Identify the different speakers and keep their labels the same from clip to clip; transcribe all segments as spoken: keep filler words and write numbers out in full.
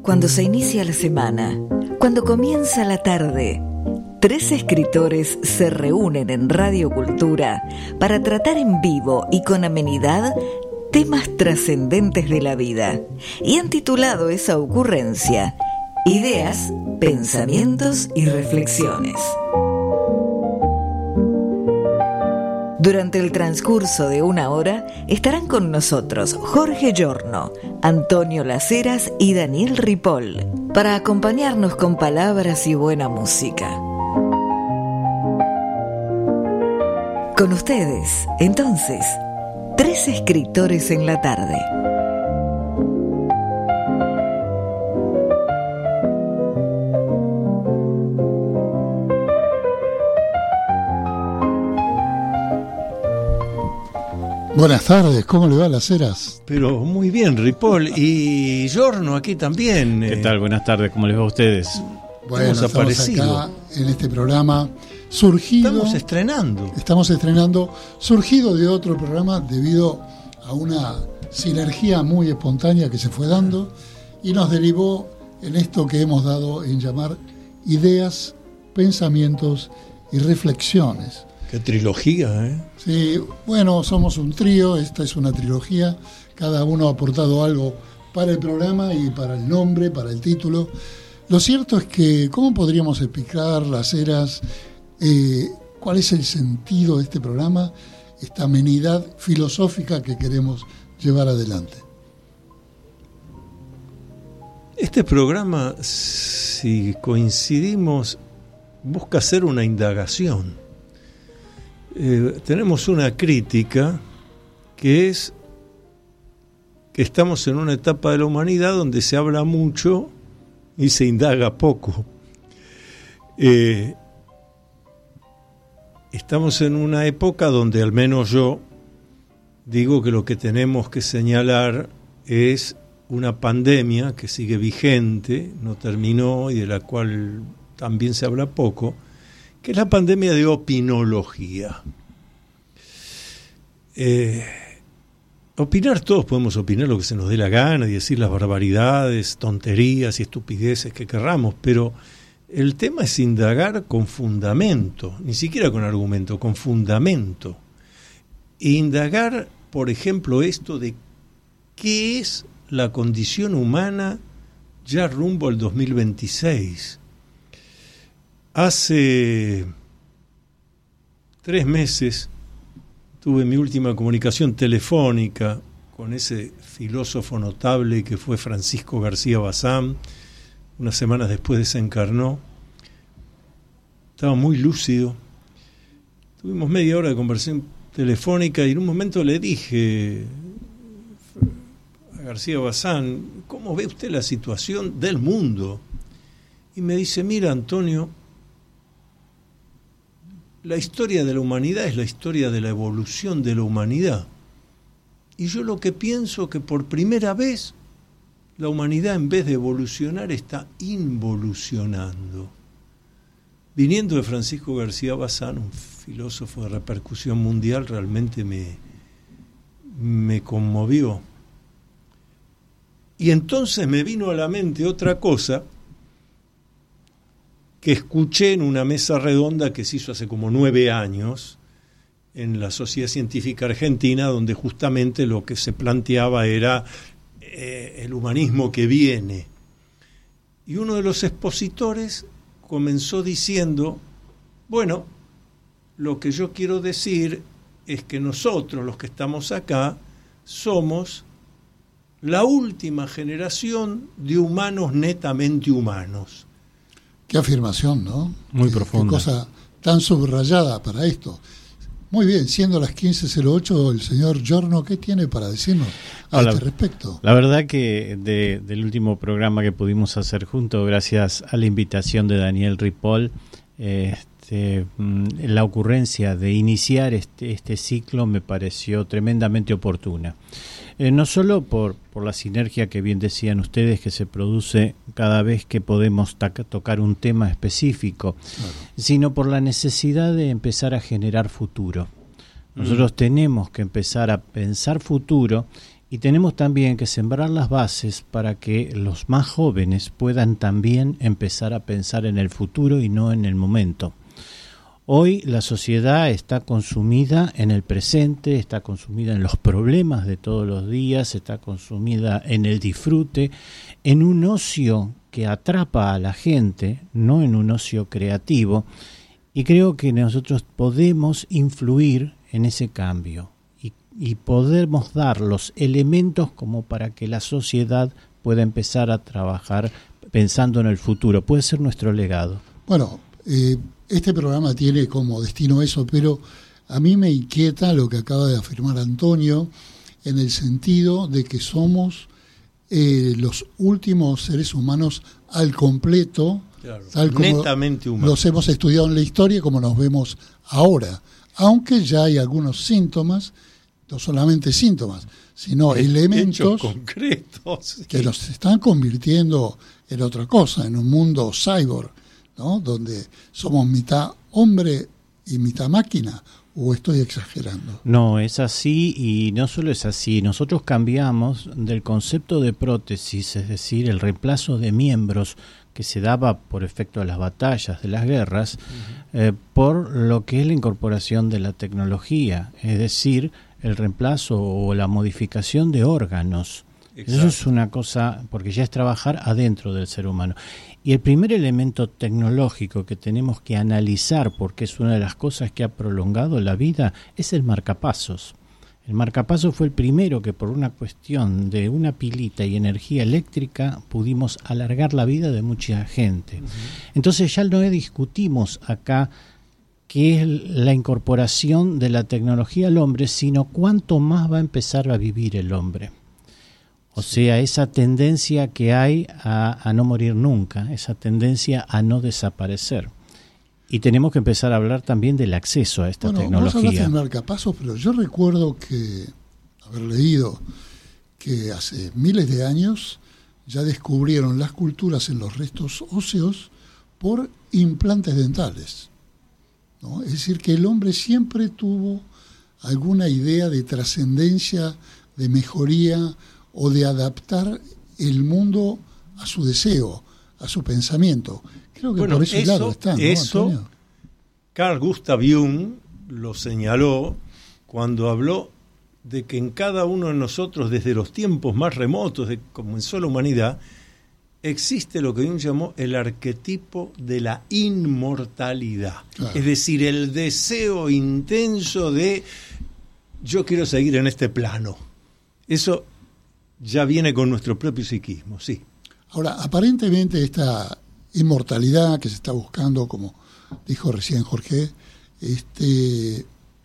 Speaker 1: cuando se inicia la semana, cuando comienza la tarde, tres escritores se reúnen en Radio Cultura para tratar en vivo y con amenidad temas trascendentes de la vida, y han titulado esa ocurrencia Ideas, Pensamientos y Reflexiones. Durante el transcurso de una hora estarán con nosotros Jorge Giorno, Antonio Las Heras y Daniel Ripoll para acompañarnos con palabras y buena música. Con ustedes, entonces, tres escritores en la tarde.
Speaker 2: Buenas tardes, ¿cómo le va, Las Heras?
Speaker 3: Pero muy bien, Ripoll, y Giorno aquí también.
Speaker 4: ¿Qué tal? Buenas tardes, ¿cómo les va a ustedes?
Speaker 2: Bueno, Hemos estamos aparecido acá en este programa surgido...
Speaker 3: Estamos estrenando.
Speaker 2: Estamos estrenando, surgido de otro programa debido a una sinergia muy espontánea que se fue dando y nos derivó en esto que hemos dado en llamar Ideas, Pensamientos y Reflexiones.
Speaker 3: Qué trilogía, ¿eh?
Speaker 2: Sí, bueno, somos un trío, esta es una trilogía, cada uno ha aportado algo para el programa y para el nombre, para el título. Lo cierto es que, ¿cómo podríamos explicar, Las Heras, eh, cuál es el sentido de este programa, esta amenidad filosófica que queremos llevar adelante?
Speaker 3: Este programa, si coincidimos, busca hacer una indagación. Eh, tenemos una crítica que es que estamos en una etapa de la humanidad donde se habla mucho y se indaga poco. Eh, estamos en una época donde al menos yo digo que lo que tenemos que señalar es una pandemia que sigue vigente, no terminó y de la cual también se habla poco, que es la pandemia de opinología. Eh, opinar, todos podemos opinar lo que se nos dé la gana y decir las barbaridades, tonterías y estupideces que querramos, pero el tema es indagar con fundamento, ni siquiera con argumento, con fundamento. E indagar, por ejemplo, esto de qué es la condición humana ya rumbo al dos mil veintiséis. Hace tres meses tuve mi última comunicación telefónica con ese filósofo notable que fue Francisco García Bazán. Unas semanas después desencarnó. Estaba muy lúcido. Tuvimos media hora de conversación telefónica y en un momento le dije a García Bazán, ¿cómo ve usted la situación del mundo? Y me dice, mira, Antonio, la historia de la humanidad es la historia de la evolución de la humanidad. Y yo lo que pienso que por primera vez la humanidad en vez de evolucionar está involucionando. Viniendo de Francisco García Bazán, un filósofo de repercusión mundial, realmente me, me conmovió. Y entonces me vino a la mente otra cosa que escuché en una mesa redonda que se hizo hace como nueve años en la Sociedad Científica Argentina, donde justamente lo que se planteaba era eh, el humanismo que viene. Y uno de los expositores comenzó diciendo, bueno, lo que yo quiero decir es que nosotros, los que estamos acá, somos la última generación de humanos netamente humanos.
Speaker 2: Qué afirmación, ¿no?
Speaker 4: Muy
Speaker 2: qué,
Speaker 4: profunda.
Speaker 2: Qué cosa tan subrayada para esto. Muy bien, siendo las quince cero ocho, el señor Giorno, ¿qué tiene para decirnos a
Speaker 4: Hola.
Speaker 2: este respecto?
Speaker 4: La verdad que de, del último programa que pudimos hacer juntos, gracias a la invitación de Daniel Ripoll, este, la ocurrencia de iniciar este, este ciclo me pareció tremendamente oportuna. Eh, no solo por, por la sinergia que bien decían ustedes que se produce cada vez que podemos taca, tocar un tema específico, claro, sino por la necesidad de empezar a generar futuro. Nosotros mm. tenemos que empezar a pensar futuro Y tenemos también que sembrar las bases para que los más jóvenes puedan también empezar a pensar en el futuro y no en el momento. Hoy la sociedad está consumida en el presente, está consumida en los problemas de todos los días, está consumida en el disfrute, en un ocio que atrapa a la gente, no en un ocio creativo, y creo que nosotros podemos influir en ese cambio. Y podemos dar los elementos como para que la sociedad pueda empezar a trabajar pensando en el futuro. Puede ser nuestro legado.
Speaker 2: Bueno, eh, este programa tiene como destino eso, pero a mí me inquieta lo que acaba de afirmar Antonio, en el sentido de que somos eh, los últimos seres humanos al completo,
Speaker 3: claro,
Speaker 2: tal como
Speaker 3: netamente humanos.
Speaker 2: Los hemos estudiado en la historia, como nos vemos ahora. Aunque ya hay algunos síntomas, no solamente síntomas, sino elementos
Speaker 3: concretos
Speaker 2: que nos están convirtiendo en otra cosa, en un mundo cyborg, ¿no? Donde somos mitad hombre y mitad máquina. ¿O estoy exagerando?
Speaker 4: No, es así, y no solo es así. Nosotros cambiamos del concepto de prótesis, es decir, el reemplazo de miembros que se daba por efecto de las batallas, de las guerras, uh-huh. eh, por lo que es la incorporación de la tecnología, es decir, el reemplazo o la modificación de órganos. Exacto. Eso es una cosa, porque ya es trabajar adentro del ser humano. Y el primer elemento tecnológico que tenemos que analizar, porque es una de las cosas que ha prolongado la vida, es el marcapasos. El marcapasos fue el primero que, por una cuestión de una pilita y energía eléctrica, pudimos alargar la vida de mucha gente. Uh-huh. Entonces ya no discutimos acá qué es la incorporación de la tecnología al hombre, sino cuánto más va a empezar a vivir el hombre. O sea, esa tendencia que hay a, a no morir nunca, esa tendencia a no desaparecer. Y tenemos que empezar a hablar también del acceso a esta
Speaker 2: bueno,
Speaker 4: tecnología.
Speaker 2: Vos hablaste de marcapasos, pero yo recuerdo que haber leído que hace miles de años ya descubrieron las culturas en los restos óseos por implantes dentales, ¿no? Es decir, que el hombre siempre tuvo alguna idea de trascendencia, de mejoría o de adaptar el mundo a su deseo, a su pensamiento. Creo que
Speaker 3: bueno,
Speaker 2: por ese
Speaker 3: eso,
Speaker 2: lado está, ¿no,
Speaker 3: eso,
Speaker 2: Antonio?
Speaker 3: Carl Gustav Jung lo señaló cuando habló de que en cada uno de nosotros, desde los tiempos más remotos de que comenzó la humanidad, existe lo que Jung llamó el arquetipo de la inmortalidad. Claro. Es decir, el deseo intenso de yo quiero seguir en este plano. Eso ya viene con nuestro propio psiquismo, sí.
Speaker 2: Ahora, aparentemente esta inmortalidad que se está buscando, como dijo recién Jorge, este,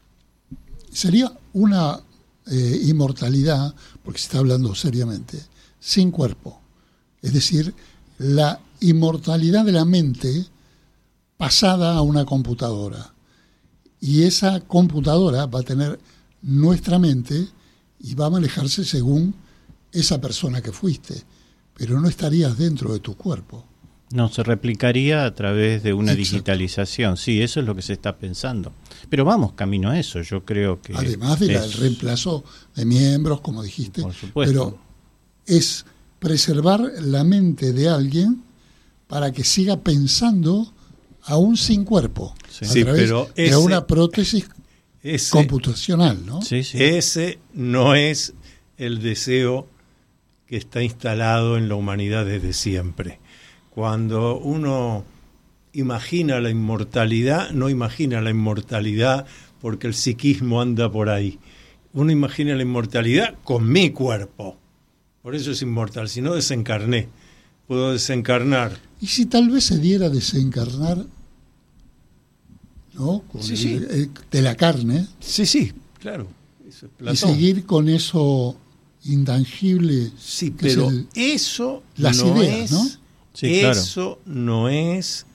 Speaker 2: sería una eh, inmortalidad, porque se está hablando seriamente, sin cuerpo. Es decir, la inmortalidad de la mente pasada a una computadora. Y esa computadora va a tener nuestra mente y va a manejarse según esa persona que fuiste, pero no estarías dentro de tu cuerpo.
Speaker 4: No, se replicaría a través de una
Speaker 2: Exacto.
Speaker 4: digitalización, sí, eso es lo que se está pensando. Pero vamos camino a eso, yo creo que...
Speaker 2: Además del
Speaker 4: es...
Speaker 2: reemplazo de miembros, como dijiste,
Speaker 4: por supuesto.
Speaker 2: Pero es preservar la mente de alguien para que siga pensando aún sin cuerpo,
Speaker 3: sí,
Speaker 2: a
Speaker 3: sí,
Speaker 2: través
Speaker 3: pero
Speaker 2: de
Speaker 3: ese,
Speaker 2: una prótesis
Speaker 3: ese,
Speaker 2: computacional, ¿no?
Speaker 4: Sí, sí.
Speaker 3: Ese no es el deseo que está instalado en la humanidad desde siempre. Cuando uno imagina la inmortalidad, no imagina la inmortalidad porque el psiquismo anda por ahí. Uno imagina la inmortalidad con mi cuerpo. Por eso es inmortal. Si no, desencarné. Puedo desencarnar.
Speaker 2: Y si tal vez se diera desencarnar, ¿no? Con
Speaker 3: sí,
Speaker 2: el,
Speaker 3: sí.
Speaker 2: el, de la carne.
Speaker 3: Sí, sí, claro. Eso es Platón.
Speaker 2: Y seguir con eso intangible.
Speaker 3: Sí,
Speaker 2: que
Speaker 3: pero
Speaker 2: es el,
Speaker 3: eso
Speaker 2: las
Speaker 3: no
Speaker 2: ideas,
Speaker 3: es,
Speaker 2: ¿no?
Speaker 4: Sí, claro.
Speaker 3: Eso no es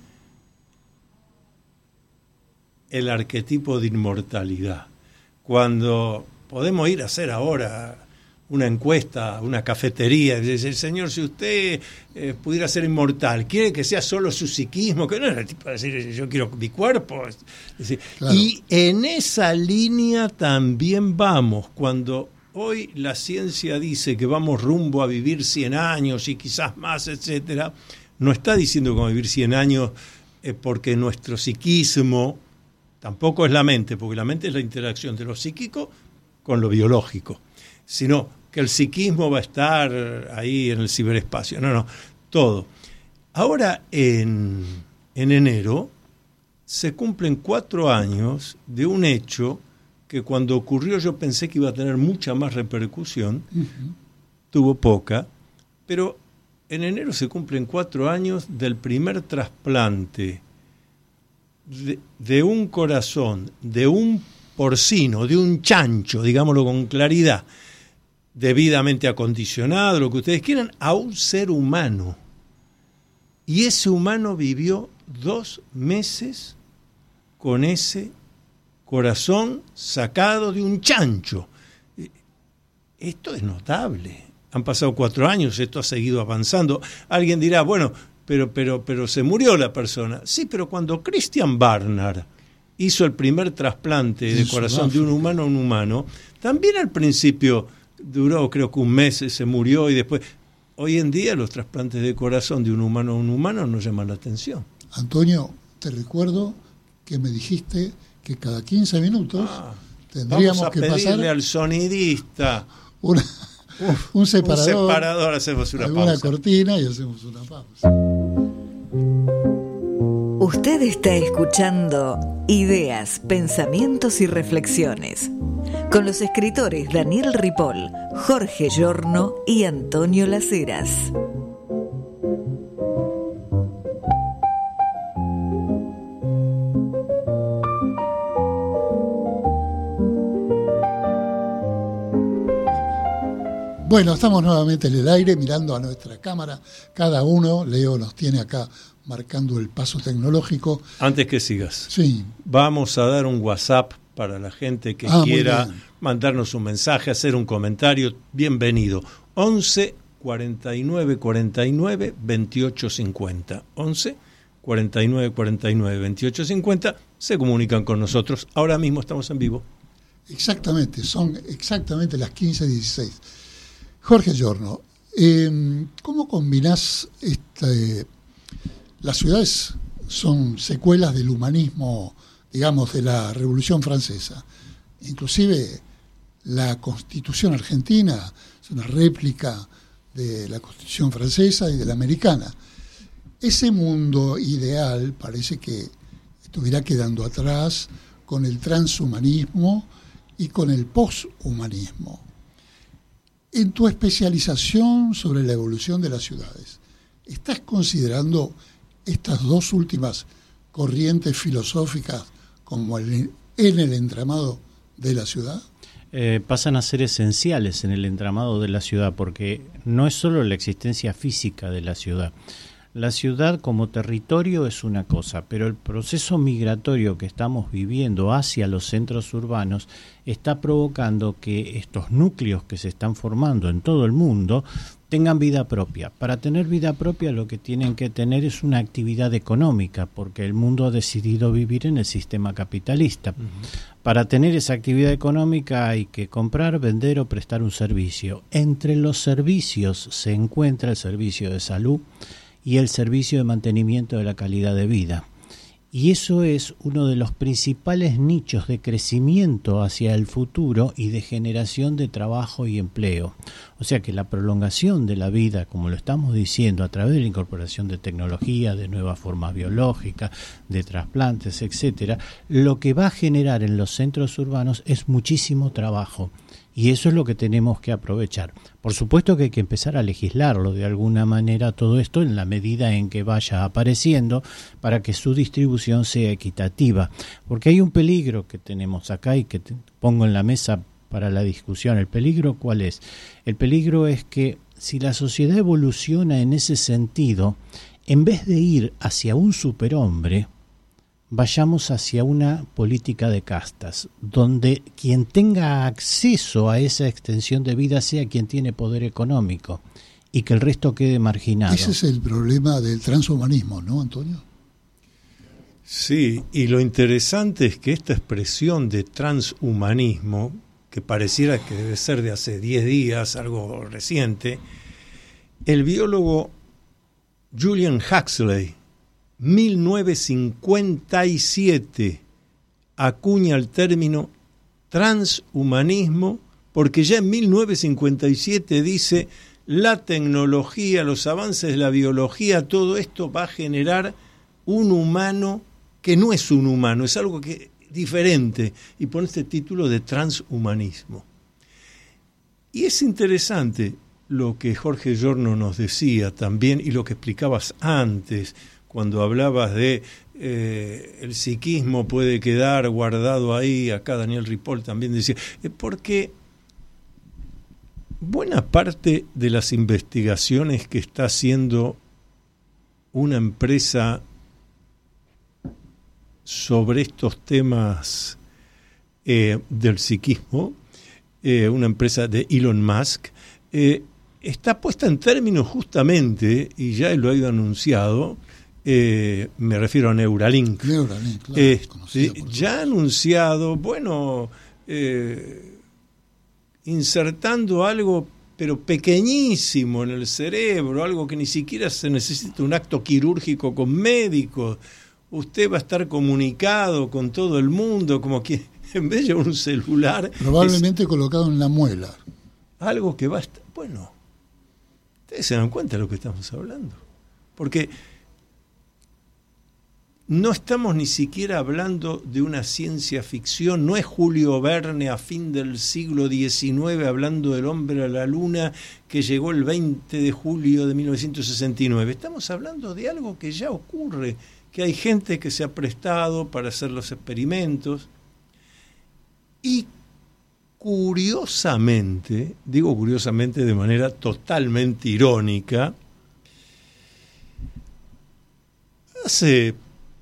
Speaker 3: el arquetipo de inmortalidad. Cuando podemos ir a hacer ahora una encuesta, una cafetería, y decir, señor, si usted eh, pudiera ser inmortal, ¿quiere que sea solo su psiquismo? Que no es el tipo de decir, yo quiero mi cuerpo. Es decir, claro. Y en esa línea también vamos, cuando hoy la ciencia dice que vamos rumbo a vivir cien años y quizás más, etcétera, no está diciendo que vamos a vivir cien años eh, porque nuestro psiquismo tampoco es la mente, porque la mente es la interacción de lo psíquico con lo biológico, sino que el psiquismo va a estar ahí en el ciberespacio. No, no, todo. Ahora, en, en enero, se cumplen cuatro años de un hecho que cuando ocurrió yo pensé que iba a tener mucha más repercusión, uh-huh. tuvo poca, pero en enero se cumplen cuatro años del primer trasplante de, de un corazón, de un porcino, de un chancho, digámoslo con claridad, debidamente acondicionado, lo que ustedes quieran, a un ser humano. Y ese humano vivió dos meses con ese corazón sacado de un chancho. Esto es notable. Han pasado cuatro años, esto ha seguido avanzando. Alguien dirá, bueno, pero, pero, pero se murió la persona. Sí, pero cuando Christian Barnard hizo el primer trasplante de corazón de un humano a un humano, también al principio duró creo que un mes, se murió y después... Hoy en día los trasplantes de corazón de un humano a un humano no llaman la atención.
Speaker 2: Antonio, te recuerdo que me dijiste que cada quince minutos ah, tendríamos
Speaker 3: vamos a
Speaker 2: que
Speaker 3: pedirle
Speaker 2: pasar
Speaker 3: al sonidista
Speaker 2: una,
Speaker 3: Uf,
Speaker 2: un separador,
Speaker 3: un separador, hacemos una
Speaker 2: alguna
Speaker 3: pausa.
Speaker 2: cortina y hacemos una pausa.
Speaker 1: Usted está escuchando Ideas, Pensamientos y Reflexiones con los escritores Daniel Ripoll, Jorge Giorno y Antonio Las Heras.
Speaker 2: Bueno, estamos nuevamente en el aire mirando a nuestra cámara. Cada uno, Leo nos tiene acá marcando el paso tecnológico.
Speaker 3: Antes que sigas,
Speaker 2: sí.
Speaker 3: Vamos a dar un WhatsApp para la gente que
Speaker 2: ah,
Speaker 3: quiera mandarnos un mensaje, hacer un comentario. Bienvenido. once cuarenta y nueve cuarenta y nueve veintiocho cincuenta. once cuarenta y nueve cuarenta y nueve veintiocho cincuenta. Se comunican con nosotros. Ahora mismo estamos en vivo.
Speaker 2: Exactamente, son exactamente las quince dieciséis. Jorge Giorno, eh, ¿cómo combinás este, las ciudades son secuelas del humanismo, digamos, de la Revolución Francesa? Inclusive la Constitución argentina es una réplica de la Constitución francesa y de la americana. Ese mundo ideal parece que estuviera quedando atrás con el transhumanismo y con el poshumanismo. En tu especialización sobre la evolución de las ciudades, ¿estás considerando estas dos últimas corrientes filosóficas como el, en el entramado de la ciudad?
Speaker 4: Eh, pasan a ser esenciales en el entramado de la ciudad, porque no es solo la existencia física de la ciudad. La ciudad como territorio es una cosa, pero el proceso migratorio que estamos viviendo hacia los centros urbanos está provocando que estos núcleos que se están formando en todo el mundo tengan vida propia. Para tener vida propia lo que tienen que tener es una actividad económica, porque el mundo ha decidido vivir en el sistema capitalista. Uh-huh. Para tener esa actividad económica hay que comprar, vender o prestar un servicio. Entre los servicios se encuentra el servicio de salud y el servicio de mantenimiento de la calidad de vida. Y eso es uno de los principales nichos de crecimiento hacia el futuro y de generación de trabajo y empleo. O sea que la prolongación de la vida, como lo estamos diciendo, a través de la incorporación de tecnología, de nuevas formas biológicas, de trasplantes, etcétera, lo que va a generar en los centros urbanos es muchísimo trabajo. Y eso es lo que tenemos que aprovechar. Por supuesto que hay que empezar a legislarlo de alguna manera todo esto en la medida en que vaya apareciendo para que su distribución sea equitativa. Porque hay un peligro que tenemos acá y que te pongo en la mesa para la discusión. ¿El peligro cuál es? El peligro es que si la sociedad evoluciona en ese sentido, en vez de ir hacia un superhombre, vayamos hacia una política de castas, donde quien tenga acceso a esa extensión de vida sea quien tiene poder económico y que el resto quede marginado.
Speaker 2: Ese es el problema del transhumanismo, ¿no, Antonio?
Speaker 3: Sí, y lo interesante es que esta expresión de transhumanismo que pareciera que debe ser de hace diez días, algo reciente, el biólogo Julian Huxley, mil novecientos cincuenta y siete, acuña el término transhumanismo, porque ya en mil novecientos cincuenta y siete dice: la tecnología, los avances de la biología, todo esto va a generar un humano que no es un humano, es algo que diferente, y pone este título de transhumanismo. Y es interesante lo que Jorge Giorno nos decía también, y lo que explicabas antes, cuando hablabas de eh, el psiquismo puede quedar guardado ahí. Acá Daniel Ripoll también decía, eh, porque buena parte de las investigaciones que está haciendo una empresa sobre estos temas eh, del psiquismo, eh, una empresa de Elon Musk, eh, está puesta en términos justamente, y ya lo ha ido anunciado, eh, me refiero a Neuralink,
Speaker 2: Neuralink, claro,
Speaker 3: eh,
Speaker 2: conocida,
Speaker 3: eh, ya ha anunciado, bueno, eh, insertando algo pero pequeñísimo en el cerebro, algo que ni siquiera se necesita un acto quirúrgico con médicos. Usted va a estar comunicado con todo el mundo, como que en vez de un celular...
Speaker 2: Probablemente colocado en la muela.
Speaker 3: Algo que va a estar... Bueno, ustedes se dan cuenta de lo que estamos hablando. Porque no estamos ni siquiera hablando de una ciencia ficción, no es Julio Verne a fin del siglo diecinueve hablando del hombre a la luna que llegó el veinte de julio de mil novecientos sesenta y nueve. Estamos hablando de algo que ya ocurre, que hay gente que se ha prestado para hacer los experimentos. Y curiosamente, digo curiosamente de manera totalmente irónica, hace,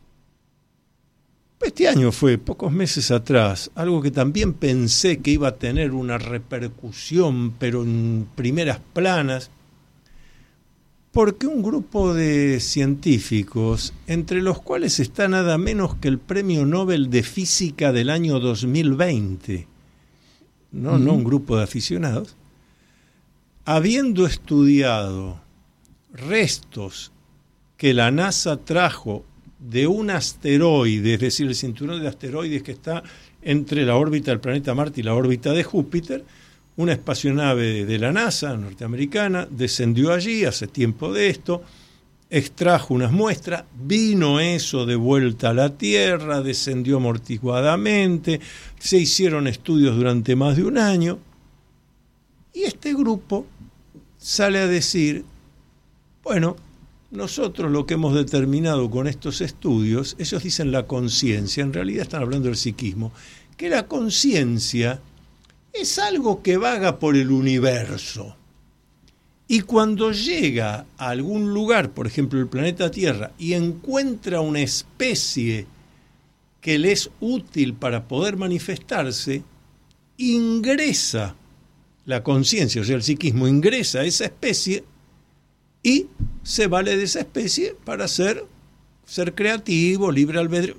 Speaker 3: este año fue, pocos meses atrás, algo que también pensé que iba a tener una repercusión, pero en primeras planas, porque un grupo de científicos, entre los cuales está nada menos que el Premio Nobel de Física del año dos mil veinte, no, uh-huh. no un grupo de aficionados, habiendo estudiado restos que la NASA trajo de un asteroide, es decir, el cinturón de asteroides que está entre la órbita del planeta Marte y la órbita de Júpiter, una espacionave de la NASA norteamericana descendió allí hace tiempo de esto, extrajo unas muestras, vino eso de vuelta a la Tierra, descendió amortiguadamente, se hicieron estudios durante más de un año, y este grupo sale a decir, bueno, nosotros lo que hemos determinado con estos estudios, ellos dicen la conciencia, en realidad están hablando del psiquismo, que la conciencia es algo que vaga por el universo. Y cuando llega a algún lugar, por ejemplo el planeta Tierra, y encuentra una especie que le es útil para poder manifestarse, ingresa la conciencia, o sea, el psiquismo ingresa a esa especie y se vale de esa especie para ser, ser creativo, libre albedrío.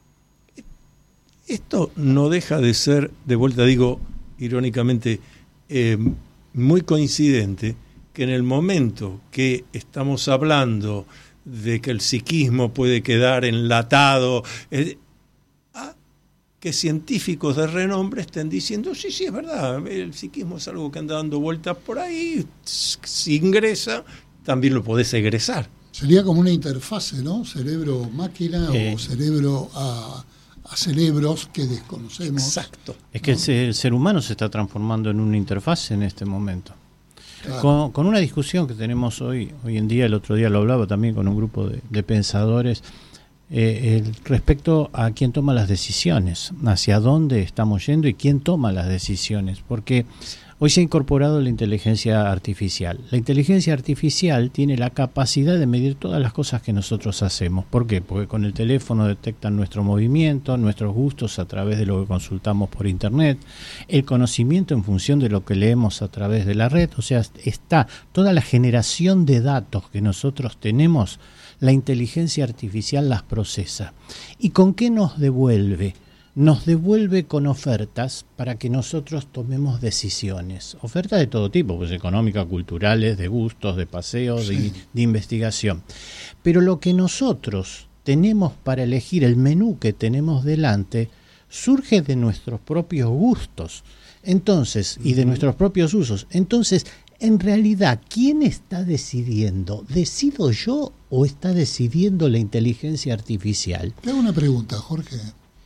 Speaker 3: Esto no deja de ser, de vuelta digo, irónicamente, eh, muy coincidente que en el momento que estamos hablando de que el psiquismo puede quedar enlatado, eh, a que científicos de renombre estén diciendo, sí, sí, es verdad, el psiquismo es algo que anda dando vueltas por ahí, si ingresa, también lo podés egresar.
Speaker 2: Sería como una interfase, ¿no? Cerebro-máquina eh. o cerebro a... a cerebros que desconocemos.
Speaker 3: Exacto.
Speaker 4: Es que ¿no? el, ser, el ser humano se está transformando en una interfaz en este momento.
Speaker 2: Claro.
Speaker 4: Con, con una discusión que tenemos hoy, hoy en día, el otro día lo hablaba también con un grupo de, de pensadores, eh, el, respecto a quién toma las decisiones, hacia dónde estamos yendo y quién toma las decisiones, porque hoy se ha incorporado la inteligencia artificial. La inteligencia artificial tiene la capacidad de medir todas las cosas que nosotros hacemos. ¿Por qué? Porque con el teléfono detectan nuestro movimiento, nuestros gustos a través de lo que consultamos por internet, el conocimiento en función de lo que leemos a través de la red. O sea, está toda la generación de datos que nosotros tenemos, la inteligencia artificial las procesa. ¿Y con qué nos devuelve? nos devuelve con ofertas para que nosotros tomemos decisiones. Ofertas de todo tipo, pues económicas, culturales, de gustos, de paseos, sí. de, de investigación. Pero lo que nosotros tenemos para elegir, el menú que tenemos delante, surge de nuestros propios gustos. Entonces, y de nuestros propios usos. Entonces, en realidad, ¿quién está decidiendo? ¿Decido yo o está decidiendo la inteligencia artificial?
Speaker 2: Te hago una pregunta, Jorge.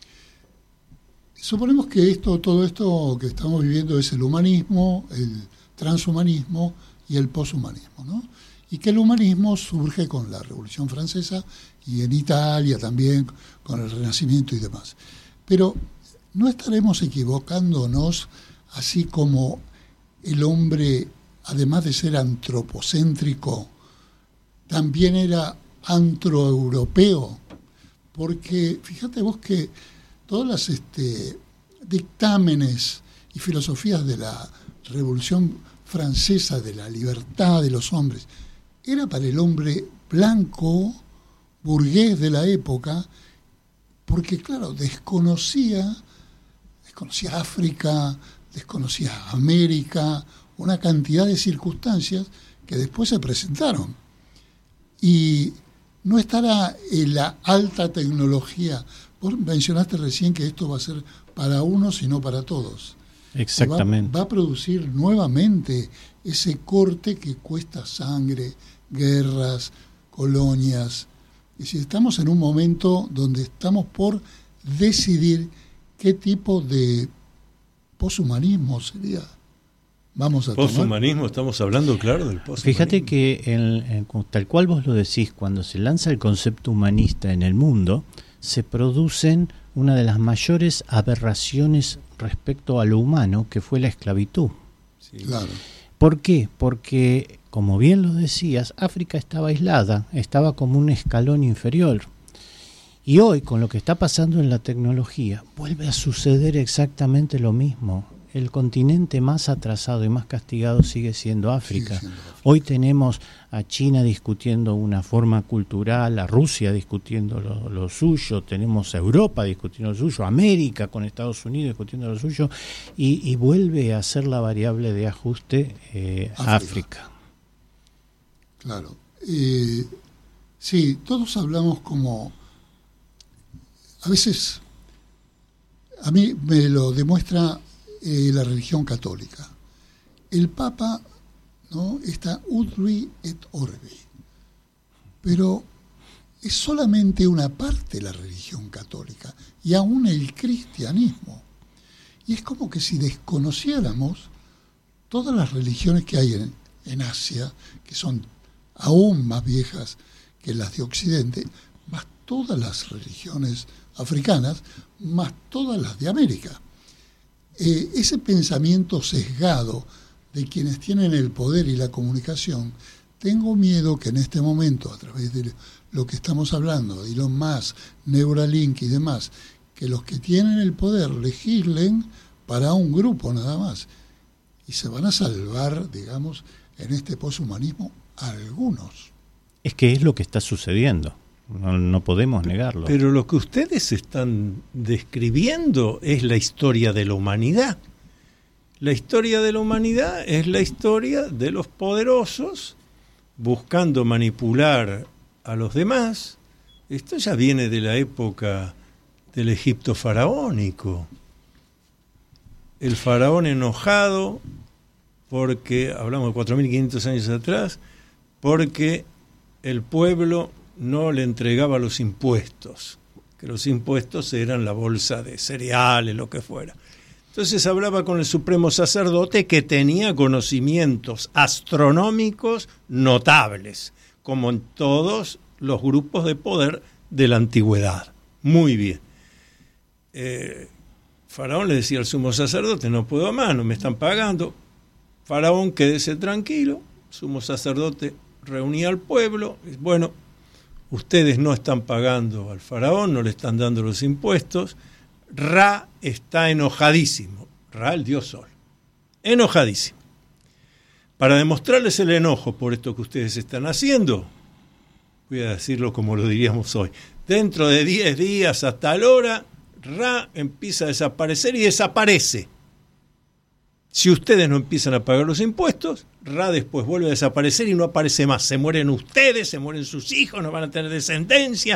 Speaker 2: Suponemos que esto, todo esto que estamos viviendo es el humanismo, el transhumanismo y el poshumanismo, ¿no? Y que el humanismo surge con la Revolución Francesa y en Italia también con el Renacimiento y demás. Pero ¿no estaremos equivocándonos así como el hombre, además de ser antropocéntrico, también era antroeuropeo? Porque fíjate vos que todas las este, dictámenes y filosofías de la Revolución Francesa, de la libertad de los hombres, era para el hombre blanco, burgués de la época, porque claro, desconocía, desconocía África, desconocía América, una cantidad de circunstancias que después se presentaron. Y no estará en la alta tecnología. Vos mencionaste recién que esto va a ser para unos y no para todos.
Speaker 4: Exactamente.
Speaker 2: Va, va a producir nuevamente ese corte que cuesta sangre, guerras, colonias. Y si estamos en un momento donde estamos por decidir qué tipo de poshumanismo sería. Vamos a
Speaker 3: poshumanismo, tomar. Estamos hablando, claro, del poshumanismo.
Speaker 4: Fíjate que el, el, tal cual vos lo decís, cuando se lanza el concepto humanista en el mundo, se producen una de las mayores aberraciones respecto a lo humano, que fue la esclavitud.
Speaker 2: Sí. Claro.
Speaker 4: ¿Por qué? Porque, como bien lo decías, África estaba aislada, estaba como un escalón inferior. Y hoy, con lo que está pasando en la tecnología, vuelve a suceder exactamente lo mismo. El continente más atrasado y más castigado sigue siendo África. Sí, hoy tenemos a China discutiendo una forma cultural, a Rusia discutiendo lo, lo suyo, tenemos a Europa discutiendo lo suyo, América con Estados Unidos discutiendo lo suyo, y, y vuelve a ser la variable de ajuste eh, África. África.
Speaker 2: Claro. Eh, sí, todos hablamos como... A veces, a mí me lo demuestra... Eh, la religión católica. El Papa, ¿no?, está Urbi et Orbi, pero es solamente una parte de la religión católica y aún el cristianismo. Y es como que si desconociéramos todas las religiones que hay en, en Asia, que son aún más viejas que las de Occidente, más todas las religiones africanas, más todas las de América. Eh, ese pensamiento sesgado de quienes tienen el poder y la comunicación, tengo miedo que en este momento, a través de lo que estamos hablando, de Elon Musk, Neuralink y demás, que los que tienen el poder legislen para un grupo nada más. Y se van a salvar, digamos, en este poshumanismo algunos.
Speaker 4: Es que es lo que está sucediendo. No, no podemos negarlo.
Speaker 3: Pero lo que ustedes están describiendo es la historia de la humanidad. La historia de la humanidad es la historia de los poderosos buscando manipular a los demás. Esto ya viene de la época del Egipto faraónico. El faraón enojado porque, hablamos de cuatro mil quinientos años atrás, porque el pueblo no le entregaba los impuestos, que los impuestos eran la bolsa de cereales, lo que fuera. Entonces hablaba con el supremo sacerdote, que tenía conocimientos astronómicos notables, como en todos los grupos de poder de la antigüedad. Muy bien. Eh, Faraón le decía al sumo sacerdote: no puedo más, no me están pagando. Faraón, quédese tranquilo. Sumo sacerdote reunía al pueblo. Bueno, ustedes no están pagando al faraón, no le están dando los impuestos. Ra está enojadísimo. Ra, el dios sol. Enojadísimo. Para demostrarles el enojo por esto que ustedes están haciendo, voy a decirlo como lo diríamos hoy. Dentro de diez días, hasta la hora, Ra empieza a desaparecer y desaparece. Si ustedes no empiezan a pagar los impuestos, Ra después vuelve a desaparecer y no aparece más. Se mueren ustedes, se mueren sus hijos, no van a tener descendencia.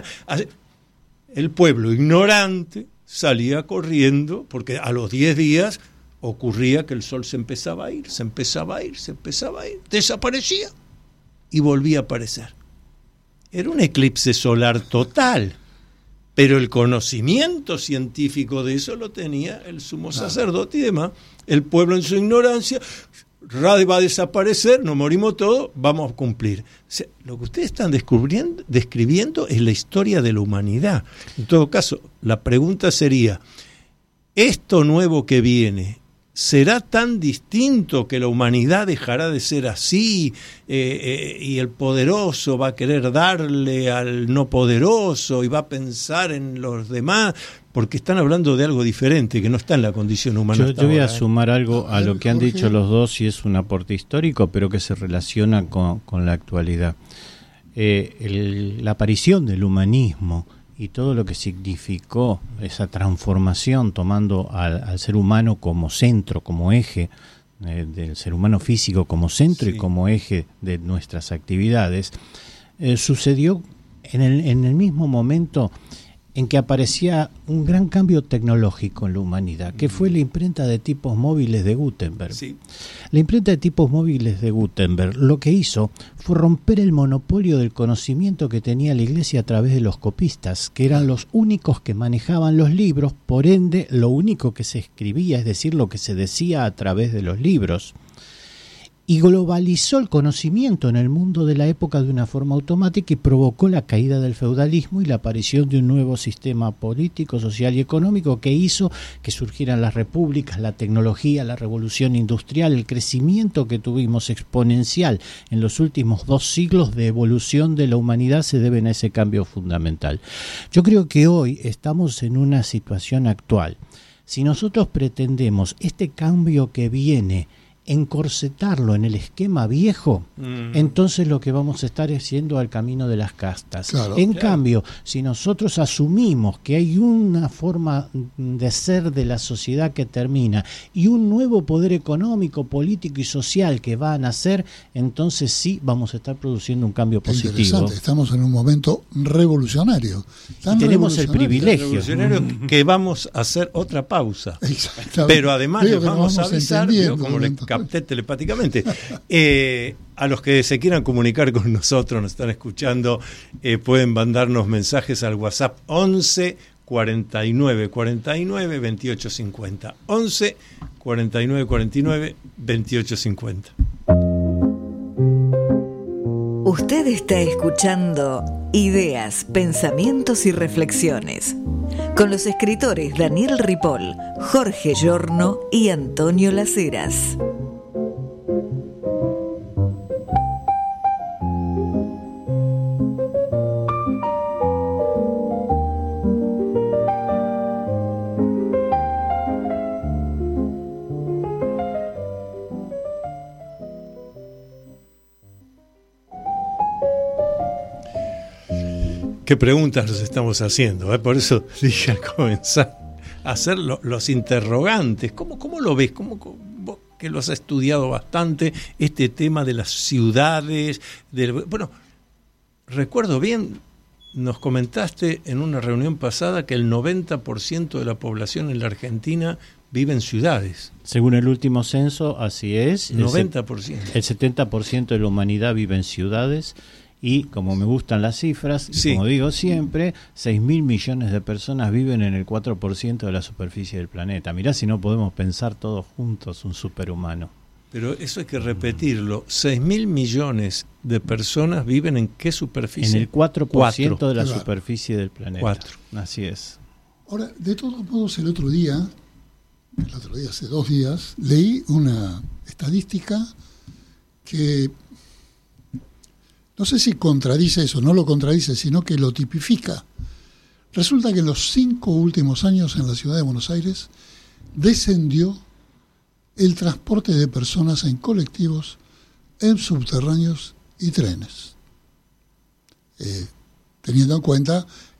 Speaker 3: El pueblo ignorante salía corriendo porque a los diez días ocurría que el sol se empezaba a ir, se empezaba a ir, se empezaba a ir, desaparecía y volvía a aparecer. Era un eclipse solar total, pero el conocimiento científico de eso lo tenía el sumo sacerdote y demás. El pueblo en su ignorancia, Ra va a desaparecer, nos morimos todos, vamos a cumplir. O sea, lo que ustedes están descubriendo, describiendo es la historia de la humanidad. En todo caso, la pregunta sería, ¿esto nuevo que viene será tan distinto que la humanidad dejará de ser así eh, eh, y el poderoso va a querer darle al no poderoso y va a pensar en los demás? Porque están hablando de algo diferente, que no está en la condición humana.
Speaker 4: Yo, yo voy
Speaker 3: ahora,
Speaker 4: a sumar algo a lo que han dicho los dos, y es un aporte histórico, pero que se relaciona con, con la actualidad. Eh, el, la aparición del humanismo y todo lo que significó esa transformación, tomando al, al ser humano como centro, como eje, eh, del ser humano físico como centro sí. y como eje de nuestras actividades, eh, sucedió en el, en el mismo momento en que aparecía un gran cambio tecnológico en la humanidad, que fue la imprenta de tipos móviles de Gutenberg. Sí. La imprenta de tipos móviles de Gutenberg lo que hizo fue romper el monopolio del conocimiento que tenía la Iglesia a través de los copistas, que eran los únicos que manejaban los libros, por ende lo único que se escribía, es decir, lo que se decía a través de los libros. Y globalizó el conocimiento en el mundo de la época de una forma automática y provocó la caída del feudalismo y la aparición de un nuevo sistema político, social y económico que hizo que surgieran las repúblicas, la tecnología, la revolución industrial, el crecimiento que tuvimos exponencial en los últimos dos siglos de evolución de la humanidad se deben a ese cambio fundamental. Yo creo que hoy estamos en una situación actual. Si nosotros pretendemos este cambio que viene encorsetarlo en el esquema viejo, mm. entonces lo que vamos a estar es yendo al camino de las castas. Claro, en claro. cambio, si nosotros asumimos que hay una forma de ser de la sociedad que termina y un nuevo poder económico, político y social que va a nacer, entonces sí vamos a estar produciendo un cambio positivo.
Speaker 2: Estamos en un momento revolucionario.
Speaker 4: Y tenemos el privilegio
Speaker 3: revolucionario mm. que vamos a hacer otra pausa. Pero además les vamos, vamos a avisar, yo, como le capté telepáticamente. Eh, a los que se quieran comunicar con nosotros, nos están escuchando, eh, pueden mandarnos mensajes al WhatsApp once cuarenta y nueve cuarenta y nueve veintiocho cincuenta. once cuarenta y nueve cuarenta y nueve veintiocho cincuenta.
Speaker 1: Usted está escuchando Ideas, Pensamientos y Reflexiones con los escritores Daniel Ripoll, Jorge Giorno y Antonio Las Heras.
Speaker 3: ¿Qué preguntas nos estamos haciendo? ¿eh? Por eso dije al comenzar a hacer lo, los interrogantes. ¿Cómo, cómo lo ves? ¿Cómo, cómo, vos que lo has estudiado bastante, este tema de las ciudades? De, bueno, recuerdo bien, nos comentaste en una reunión pasada que el noventa por ciento de la población en la Argentina vive en ciudades.
Speaker 4: Según el último censo, así es.
Speaker 3: noventa por ciento.
Speaker 4: El setenta por ciento de la humanidad vive en ciudades. Y como me gustan las cifras, sí. como digo siempre, seis mil millones de personas viven en el cuatro por ciento de la superficie del planeta. Mirá si no podemos pensar todos juntos un superhumano.
Speaker 3: Pero eso hay que repetirlo. seis mil millones de personas viven en qué superficie?
Speaker 4: En el cuatro por ciento cuatro. de la claro. superficie del planeta.
Speaker 3: cuatro.
Speaker 4: Así es.
Speaker 2: Ahora, de todos modos, el otro día, el otro día, hace dos días, leí una estadística que... no sé si contradice eso, no lo contradice, sino que lo tipifica. Resulta que en los cinco últimos años en la ciudad de Buenos Aires descendió el transporte de personas en colectivos, en subterráneos y trenes. Eh, teniendo en cuenta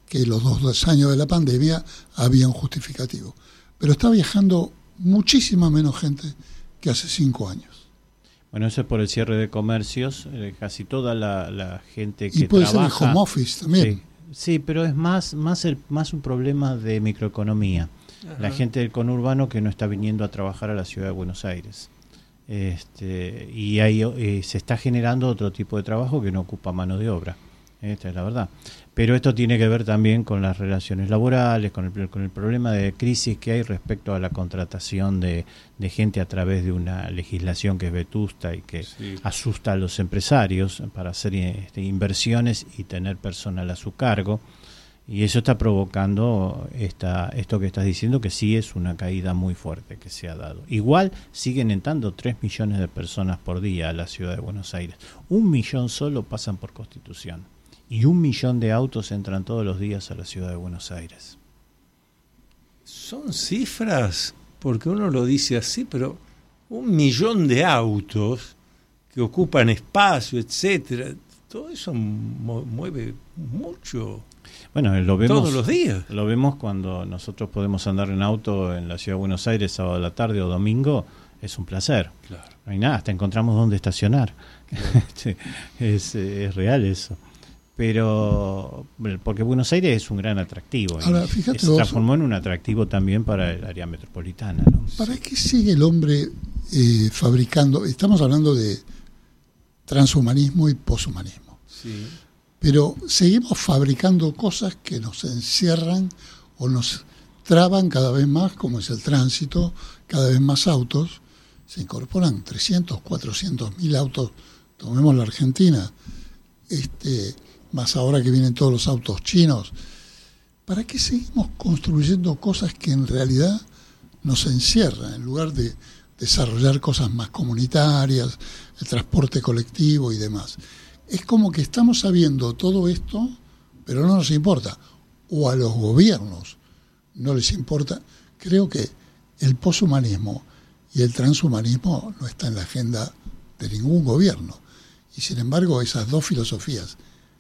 Speaker 2: que los dos años de la pandemia había un justificativo. Pero está viajando muchísima menos gente que hace cinco años.
Speaker 4: Bueno, eso es por el cierre de comercios. Eh, casi toda la, la gente que
Speaker 2: y puede
Speaker 4: trabaja...
Speaker 2: ser el home office también.
Speaker 4: Sí, sí, pero es más, más, el, más un problema de microeconomía. Ajá. La gente del conurbano que no está viniendo a trabajar a la ciudad de Buenos Aires. Este, y ahí eh, se está generando otro tipo de trabajo que no ocupa mano de obra. Esta es la verdad. Pero esto tiene que ver también con las relaciones laborales, con el, con el problema de crisis que hay respecto a la contratación de, de gente a través de una legislación que es vetusta y que sí. asusta a los empresarios para hacer este, inversiones y tener personal a su cargo. Y eso está provocando esta, esto que estás diciendo, que sí es una caída muy fuerte que se ha dado. Igual siguen entrando tres millones de personas por día a la ciudad de Buenos Aires. Un millón solo pasan por Constitución. Y un millón de autos entran todos los días a la ciudad de Buenos Aires.
Speaker 3: Son cifras, porque uno lo dice así, pero un millón de autos que ocupan espacio, etcétera, todo eso mueve mucho.
Speaker 4: Bueno, lo vemos
Speaker 3: todos los días.
Speaker 4: Lo vemos cuando nosotros podemos andar en auto en la ciudad de Buenos Aires sábado a la tarde o domingo, es un placer.
Speaker 3: Claro.
Speaker 4: No hay nada, hasta encontramos dónde estacionar. Claro. es, es real eso. Pero porque Buenos Aires es un gran atractivo.
Speaker 2: Ahora, fíjate
Speaker 4: se
Speaker 2: vos,
Speaker 4: transformó en un atractivo también para el área metropolitana, ¿no?
Speaker 2: ¿Para qué sigue el hombre eh, fabricando? Estamos hablando de transhumanismo y poshumanismo.
Speaker 3: Sí.
Speaker 2: Pero seguimos fabricando cosas que nos encierran o nos traban cada vez más, como es el tránsito, cada vez más autos. Se incorporan trescientos, cuatrocientos mil autos, tomemos la Argentina, este, más ahora que vienen todos los autos chinos. ¿Para qué seguimos construyendo cosas que en realidad nos encierran, en lugar de desarrollar cosas más comunitarias, el transporte colectivo y demás? Es como que estamos sabiendo todo esto, pero no nos importa. O a los gobiernos no les importa. Creo que el poshumanismo y el transhumanismo no está en la agenda de ningún gobierno. Y sin embargo, esas dos filosofías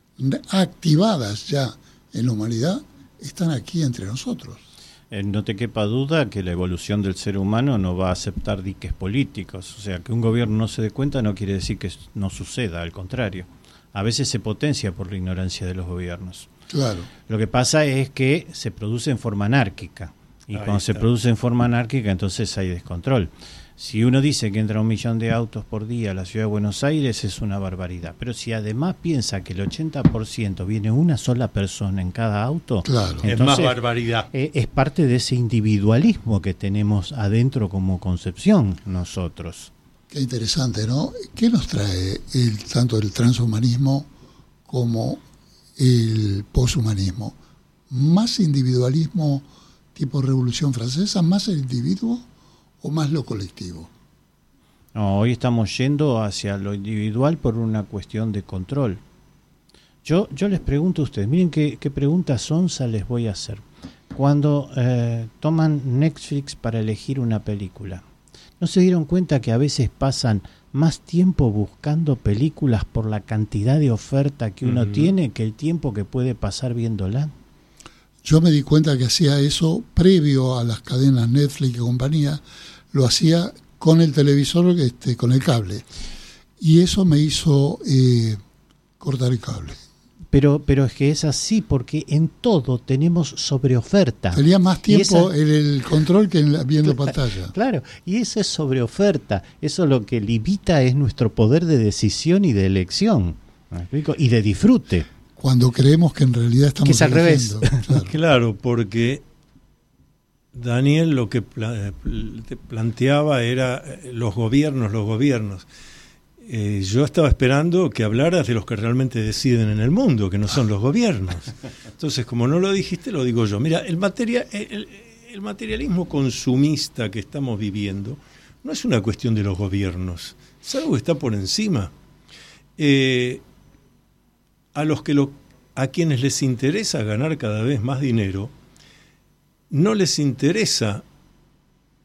Speaker 2: activadas ya en la humanidad están aquí entre nosotros.
Speaker 4: Eh, no te quepa duda que la evolución del ser humano no va a aceptar diques políticos. O sea, que un gobierno no se dé cuenta no quiere decir que no suceda, al contrario. A veces se potencia por la ignorancia de los gobiernos.
Speaker 2: Claro.
Speaker 4: Lo que pasa es que se produce en forma anárquica. Y Ahí cuando está. se produce en forma anárquica, entonces hay descontrol. Si uno dice que entra un millón de autos por día a la ciudad de Buenos Aires, es una barbaridad. Pero si además piensa que el ochenta por ciento viene una sola persona en cada auto,
Speaker 2: claro.
Speaker 4: entonces,
Speaker 3: es más barbaridad.
Speaker 4: Eh, es parte de ese individualismo que tenemos adentro como concepción nosotros.
Speaker 2: Qué interesante, ¿no? ¿Qué nos trae el, tanto el transhumanismo como el poshumanismo? ¿Más individualismo tipo Revolución Francesa, más el individuo o más lo colectivo?
Speaker 4: No, hoy estamos yendo hacia lo individual por una cuestión de control. Yo yo les pregunto a ustedes, miren qué, qué preguntas sonsa les voy a hacer. Cuando eh, toman Netflix para elegir una película, ¿no se dieron cuenta que a veces pasan más tiempo buscando películas por la cantidad de oferta que uno uh-huh. tiene que el tiempo que puede pasar viéndola?
Speaker 2: Yo me di cuenta que hacía eso previo a las cadenas Netflix y compañía, lo hacía con el televisor, este, con el cable. Y eso me hizo eh, cortar el cable.
Speaker 4: Pero, pero es que es así, porque en todo tenemos sobreoferta.
Speaker 2: Tenía más tiempo esa... en el control que en la, viendo
Speaker 4: claro,
Speaker 2: pantalla.
Speaker 4: Claro, y esa es sobreoferta. Eso lo que limita es nuestro poder de decisión y de elección. ¿Me explico? Y de disfrute.
Speaker 2: Cuando creemos que en realidad estamos...
Speaker 4: Que es al revés.
Speaker 3: Claro. Claro, porque Daniel lo que pla- planteaba era los gobiernos, los gobiernos. Eh, yo estaba esperando que hablaras de los que realmente deciden en el mundo, que no son los gobiernos. Entonces, como no lo dijiste, lo digo yo. Mira, el, materia, el, el materialismo consumista que estamos viviendo no es una cuestión de los gobiernos, es algo que está por encima. Eh, a los que lo, a quienes les interesa ganar cada vez más dinero, no les interesa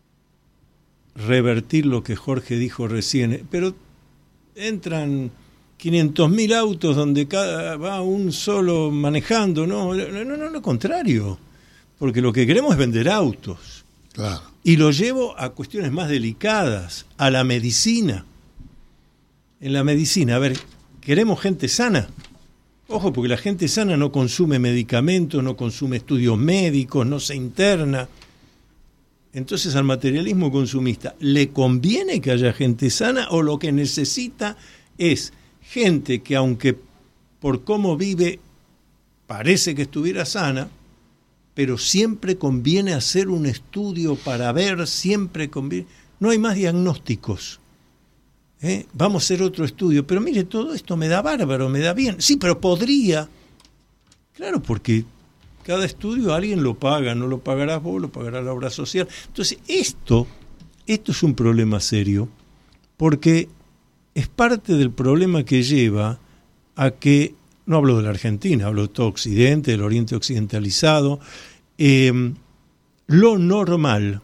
Speaker 3: revertir lo que Jorge dijo recién, pero entran quinientos mil autos donde cada va un solo manejando. No, no, no, no, lo contrario. Porque lo que queremos es vender autos.
Speaker 2: Claro.
Speaker 3: Y lo llevo a cuestiones más delicadas, a la medicina. En la medicina, a ver, ¿queremos gente sana? Ojo, porque la gente sana no consume medicamentos, no consume estudios médicos, no se interna. Entonces, al materialismo consumista, ¿le conviene que haya gente sana o lo que necesita es gente que, aunque por cómo vive parece que estuviera sana, pero siempre conviene hacer un estudio para ver, siempre conviene? No hay más diagnósticos. ¿Eh? Vamos a hacer otro estudio, pero mire, todo esto me da bárbaro, me da bien. Sí, pero podría. Claro, porque cada estudio alguien lo paga, no lo pagarás vos, lo pagará la obra social. Entonces, esto, esto es un problema serio, porque es parte del problema que lleva a que, no hablo de la Argentina, hablo de todo Occidente, del Oriente occidentalizado, eh, lo normal,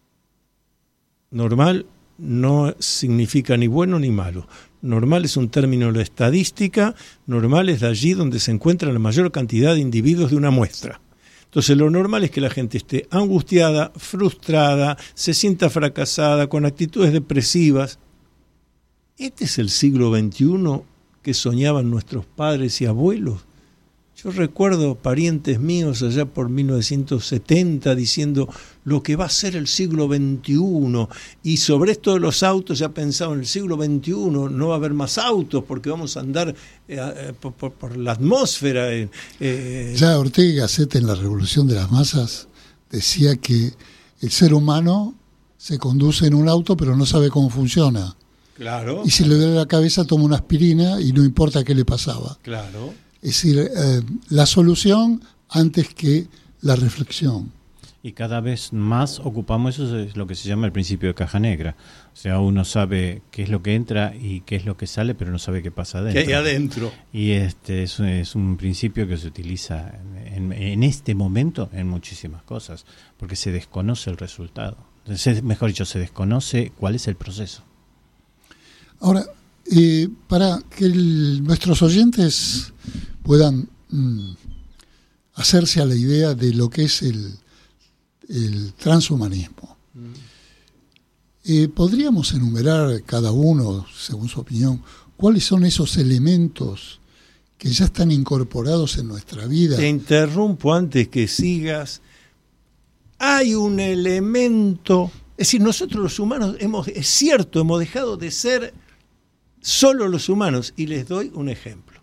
Speaker 3: normal no significa ni bueno ni malo. Normal es un término de la estadística, normal es de allí donde se encuentra la mayor cantidad de individuos de una muestra. Entonces lo normal es que la gente esté angustiada, frustrada, se sienta fracasada, con actitudes depresivas. Este es el siglo veintiuno que soñaban nuestros padres y abuelos. Yo recuerdo parientes míos allá por mil novecientos setenta diciendo lo que va a ser el siglo veintiuno, y sobre esto de los autos ya pensaban, en el siglo veintiuno no va a haber más autos porque vamos a andar eh, por, por, por la atmósfera. Eh, eh.
Speaker 2: Ya Ortega y Gasset en La Revolución de las Masas decía que el ser humano se conduce en un auto pero no sabe cómo funciona.
Speaker 3: Claro.
Speaker 2: Y si le duele la cabeza toma una aspirina y no importa qué le pasaba.
Speaker 3: Claro.
Speaker 2: Es decir, eh, la solución antes que la reflexión.
Speaker 4: Y cada vez más ocupamos eso, es lo que se llama el principio de caja negra. O sea, uno sabe qué es lo que entra y qué es lo que sale, pero no sabe qué pasa adentro.
Speaker 3: ¿Qué hay adentro?
Speaker 4: Y este es, es un principio que se utiliza en, en este momento en muchísimas cosas, porque se desconoce el resultado. Entonces, mejor dicho, se desconoce cuál es el proceso.
Speaker 2: Ahora, eh, para que el, nuestros oyentes puedan mm, hacerse a la idea de lo que es el, el transhumanismo, mm. eh, podríamos enumerar cada uno, según su opinión, cuáles son esos elementos que ya están incorporados en nuestra vida.
Speaker 3: Te interrumpo antes que sigas. Hay un elemento, es decir, nosotros los humanos hemos, es cierto, hemos dejado de ser solo los humanos, y les doy un ejemplo.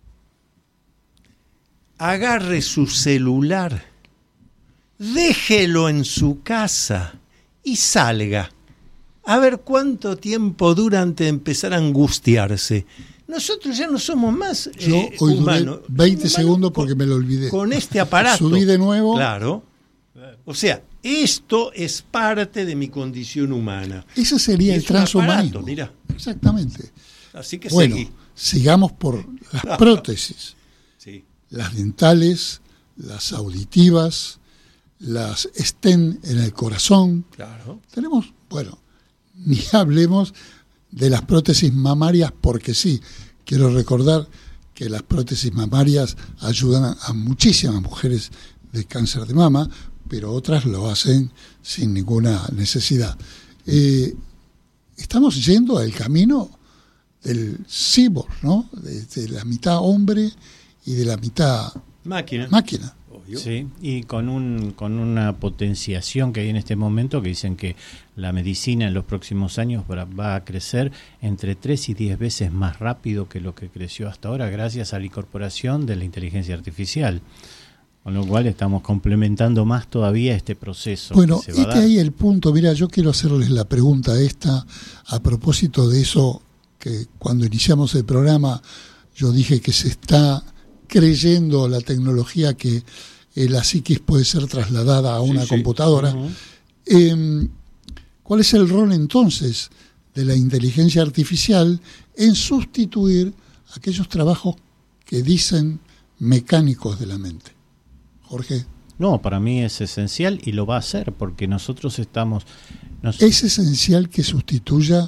Speaker 3: Agarre su celular, déjelo en su casa y salga. A ver cuánto tiempo dura antes de empezar a angustiarse. Nosotros ya no somos más
Speaker 2: Yo
Speaker 3: eh,
Speaker 2: hoy
Speaker 3: humanos.
Speaker 2: duré veinte
Speaker 3: Humano
Speaker 2: segundos
Speaker 3: con,
Speaker 2: porque me lo olvidé.
Speaker 3: Con este aparato.
Speaker 2: Subí de nuevo.
Speaker 3: Claro. O sea, esto es parte de mi condición humana.
Speaker 2: Ese sería el transhumanismo.
Speaker 3: Mira.
Speaker 2: Exactamente.
Speaker 3: Así que
Speaker 2: bueno,
Speaker 3: seguí.
Speaker 2: sigamos por las prótesis.
Speaker 3: Sí.
Speaker 2: Las dentales, las auditivas, las stent en el corazón.
Speaker 3: Claro.
Speaker 2: Tenemos, bueno, ni hablemos de las prótesis mamarias, porque sí, quiero recordar que las prótesis mamarias ayudan a, a muchísimas mujeres de cáncer de mama, pero otras lo hacen sin ninguna necesidad. Eh, estamos yendo al camino del cyborg, ¿no? De, de la mitad hombre y de la mitad
Speaker 3: máquina.
Speaker 2: máquina.
Speaker 4: Sí, y con un con una potenciación que hay en este momento, que dicen que la medicina en los próximos años va a crecer entre tres y diez veces más rápido que lo que creció hasta ahora, gracias a la incorporación de la inteligencia artificial. Con lo cual estamos complementando más todavía este proceso.
Speaker 2: Bueno,
Speaker 4: que se va
Speaker 2: este
Speaker 4: a dar.
Speaker 2: ahí el punto. Mira, yo quiero hacerles la pregunta esta a propósito de eso que cuando iniciamos el programa yo dije que se está creyendo la tecnología que eh, la psiquis puede ser trasladada a una
Speaker 3: sí, sí.
Speaker 2: computadora.
Speaker 3: Uh-huh.
Speaker 2: Eh, ¿Cuál es el rol entonces de la inteligencia artificial en sustituir aquellos trabajos que dicen mecánicos de la mente? Jorge.
Speaker 4: No, para mí es esencial y lo va a hacer porque nosotros estamos... Nos...
Speaker 2: ¿Es esencial que sustituya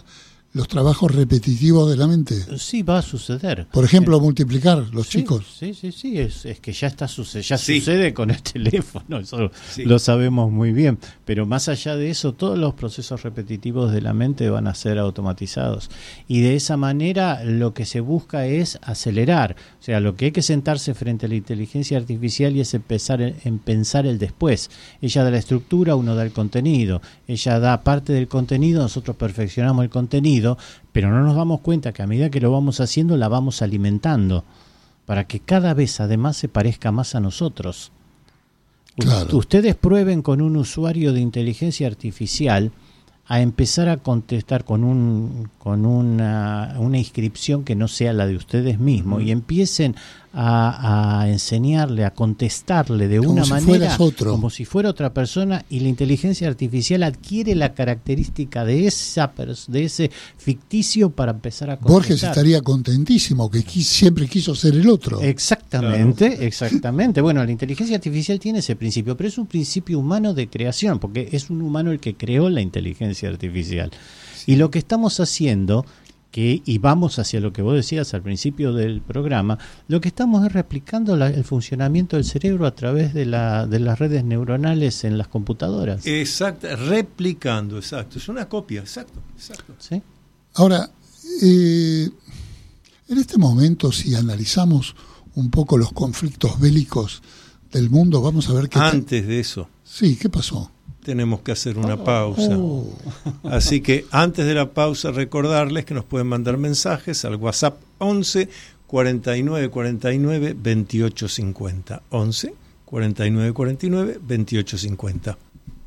Speaker 2: los trabajos repetitivos de la mente.
Speaker 4: Sí, va a suceder.
Speaker 2: Por ejemplo, multiplicar los
Speaker 4: sí,
Speaker 2: chicos.
Speaker 4: Sí, sí, sí, es, es que ya está suce- ya
Speaker 3: Sí.
Speaker 4: sucede con el teléfono, eso
Speaker 3: Sí.
Speaker 4: lo sabemos muy bien. Pero más allá de eso, todos los procesos repetitivos de la mente van a ser automatizados. Y de esa manera lo que se busca es acelerar. O sea, lo que hay que sentarse frente a la inteligencia artificial y es empezar en, en pensar el después. Ella da la estructura, uno da el contenido. Ella da parte del contenido, nosotros perfeccionamos el contenido, pero no nos damos cuenta que a medida que lo vamos haciendo la vamos alimentando para que cada vez además se parezca más a nosotros.
Speaker 2: Claro.
Speaker 4: Ustedes prueben con un usuario de inteligencia artificial a empezar a contestar con un con una, una inscripción que no sea la de ustedes mismos, y empiecen a, a enseñarle, a contestarle de
Speaker 2: Como
Speaker 4: una
Speaker 2: si
Speaker 4: manera
Speaker 2: fueras otro.
Speaker 4: como si fuera otra persona, y la inteligencia artificial adquiere la característica de esa pers- de ese ficticio para empezar a contestar.
Speaker 2: Borges estaría contentísimo, que quis- siempre quiso ser el otro.
Speaker 4: Exactamente,
Speaker 3: Claro.
Speaker 4: exactamente. Bueno, la inteligencia artificial tiene ese principio, pero es un principio humano de creación, porque es un humano el que creó la inteligencia artificial. Y lo que estamos haciendo, que y vamos hacia lo que vos decías al principio del programa, lo que estamos es replicando la- el funcionamiento del cerebro a través de, la, de las redes neuronales en las computadoras.
Speaker 3: Exacto, replicando, exacto. Es una copia, exacto, exacto.
Speaker 4: ¿Sí?
Speaker 2: Ahora, eh, en este momento, si analizamos un poco los conflictos bélicos del mundo, vamos a ver qué...
Speaker 3: Antes de eso,
Speaker 2: Sí, ¿qué pasó?
Speaker 3: tenemos que hacer una pausa.
Speaker 2: Oh,
Speaker 3: Así que antes de la pausa, recordarles que nos pueden mandar mensajes al WhatsApp once cuarenta y nueve cuarenta y nueve veintiocho cincuenta. once cuarenta y nueve cuarenta y nueve veintiocho cincuenta.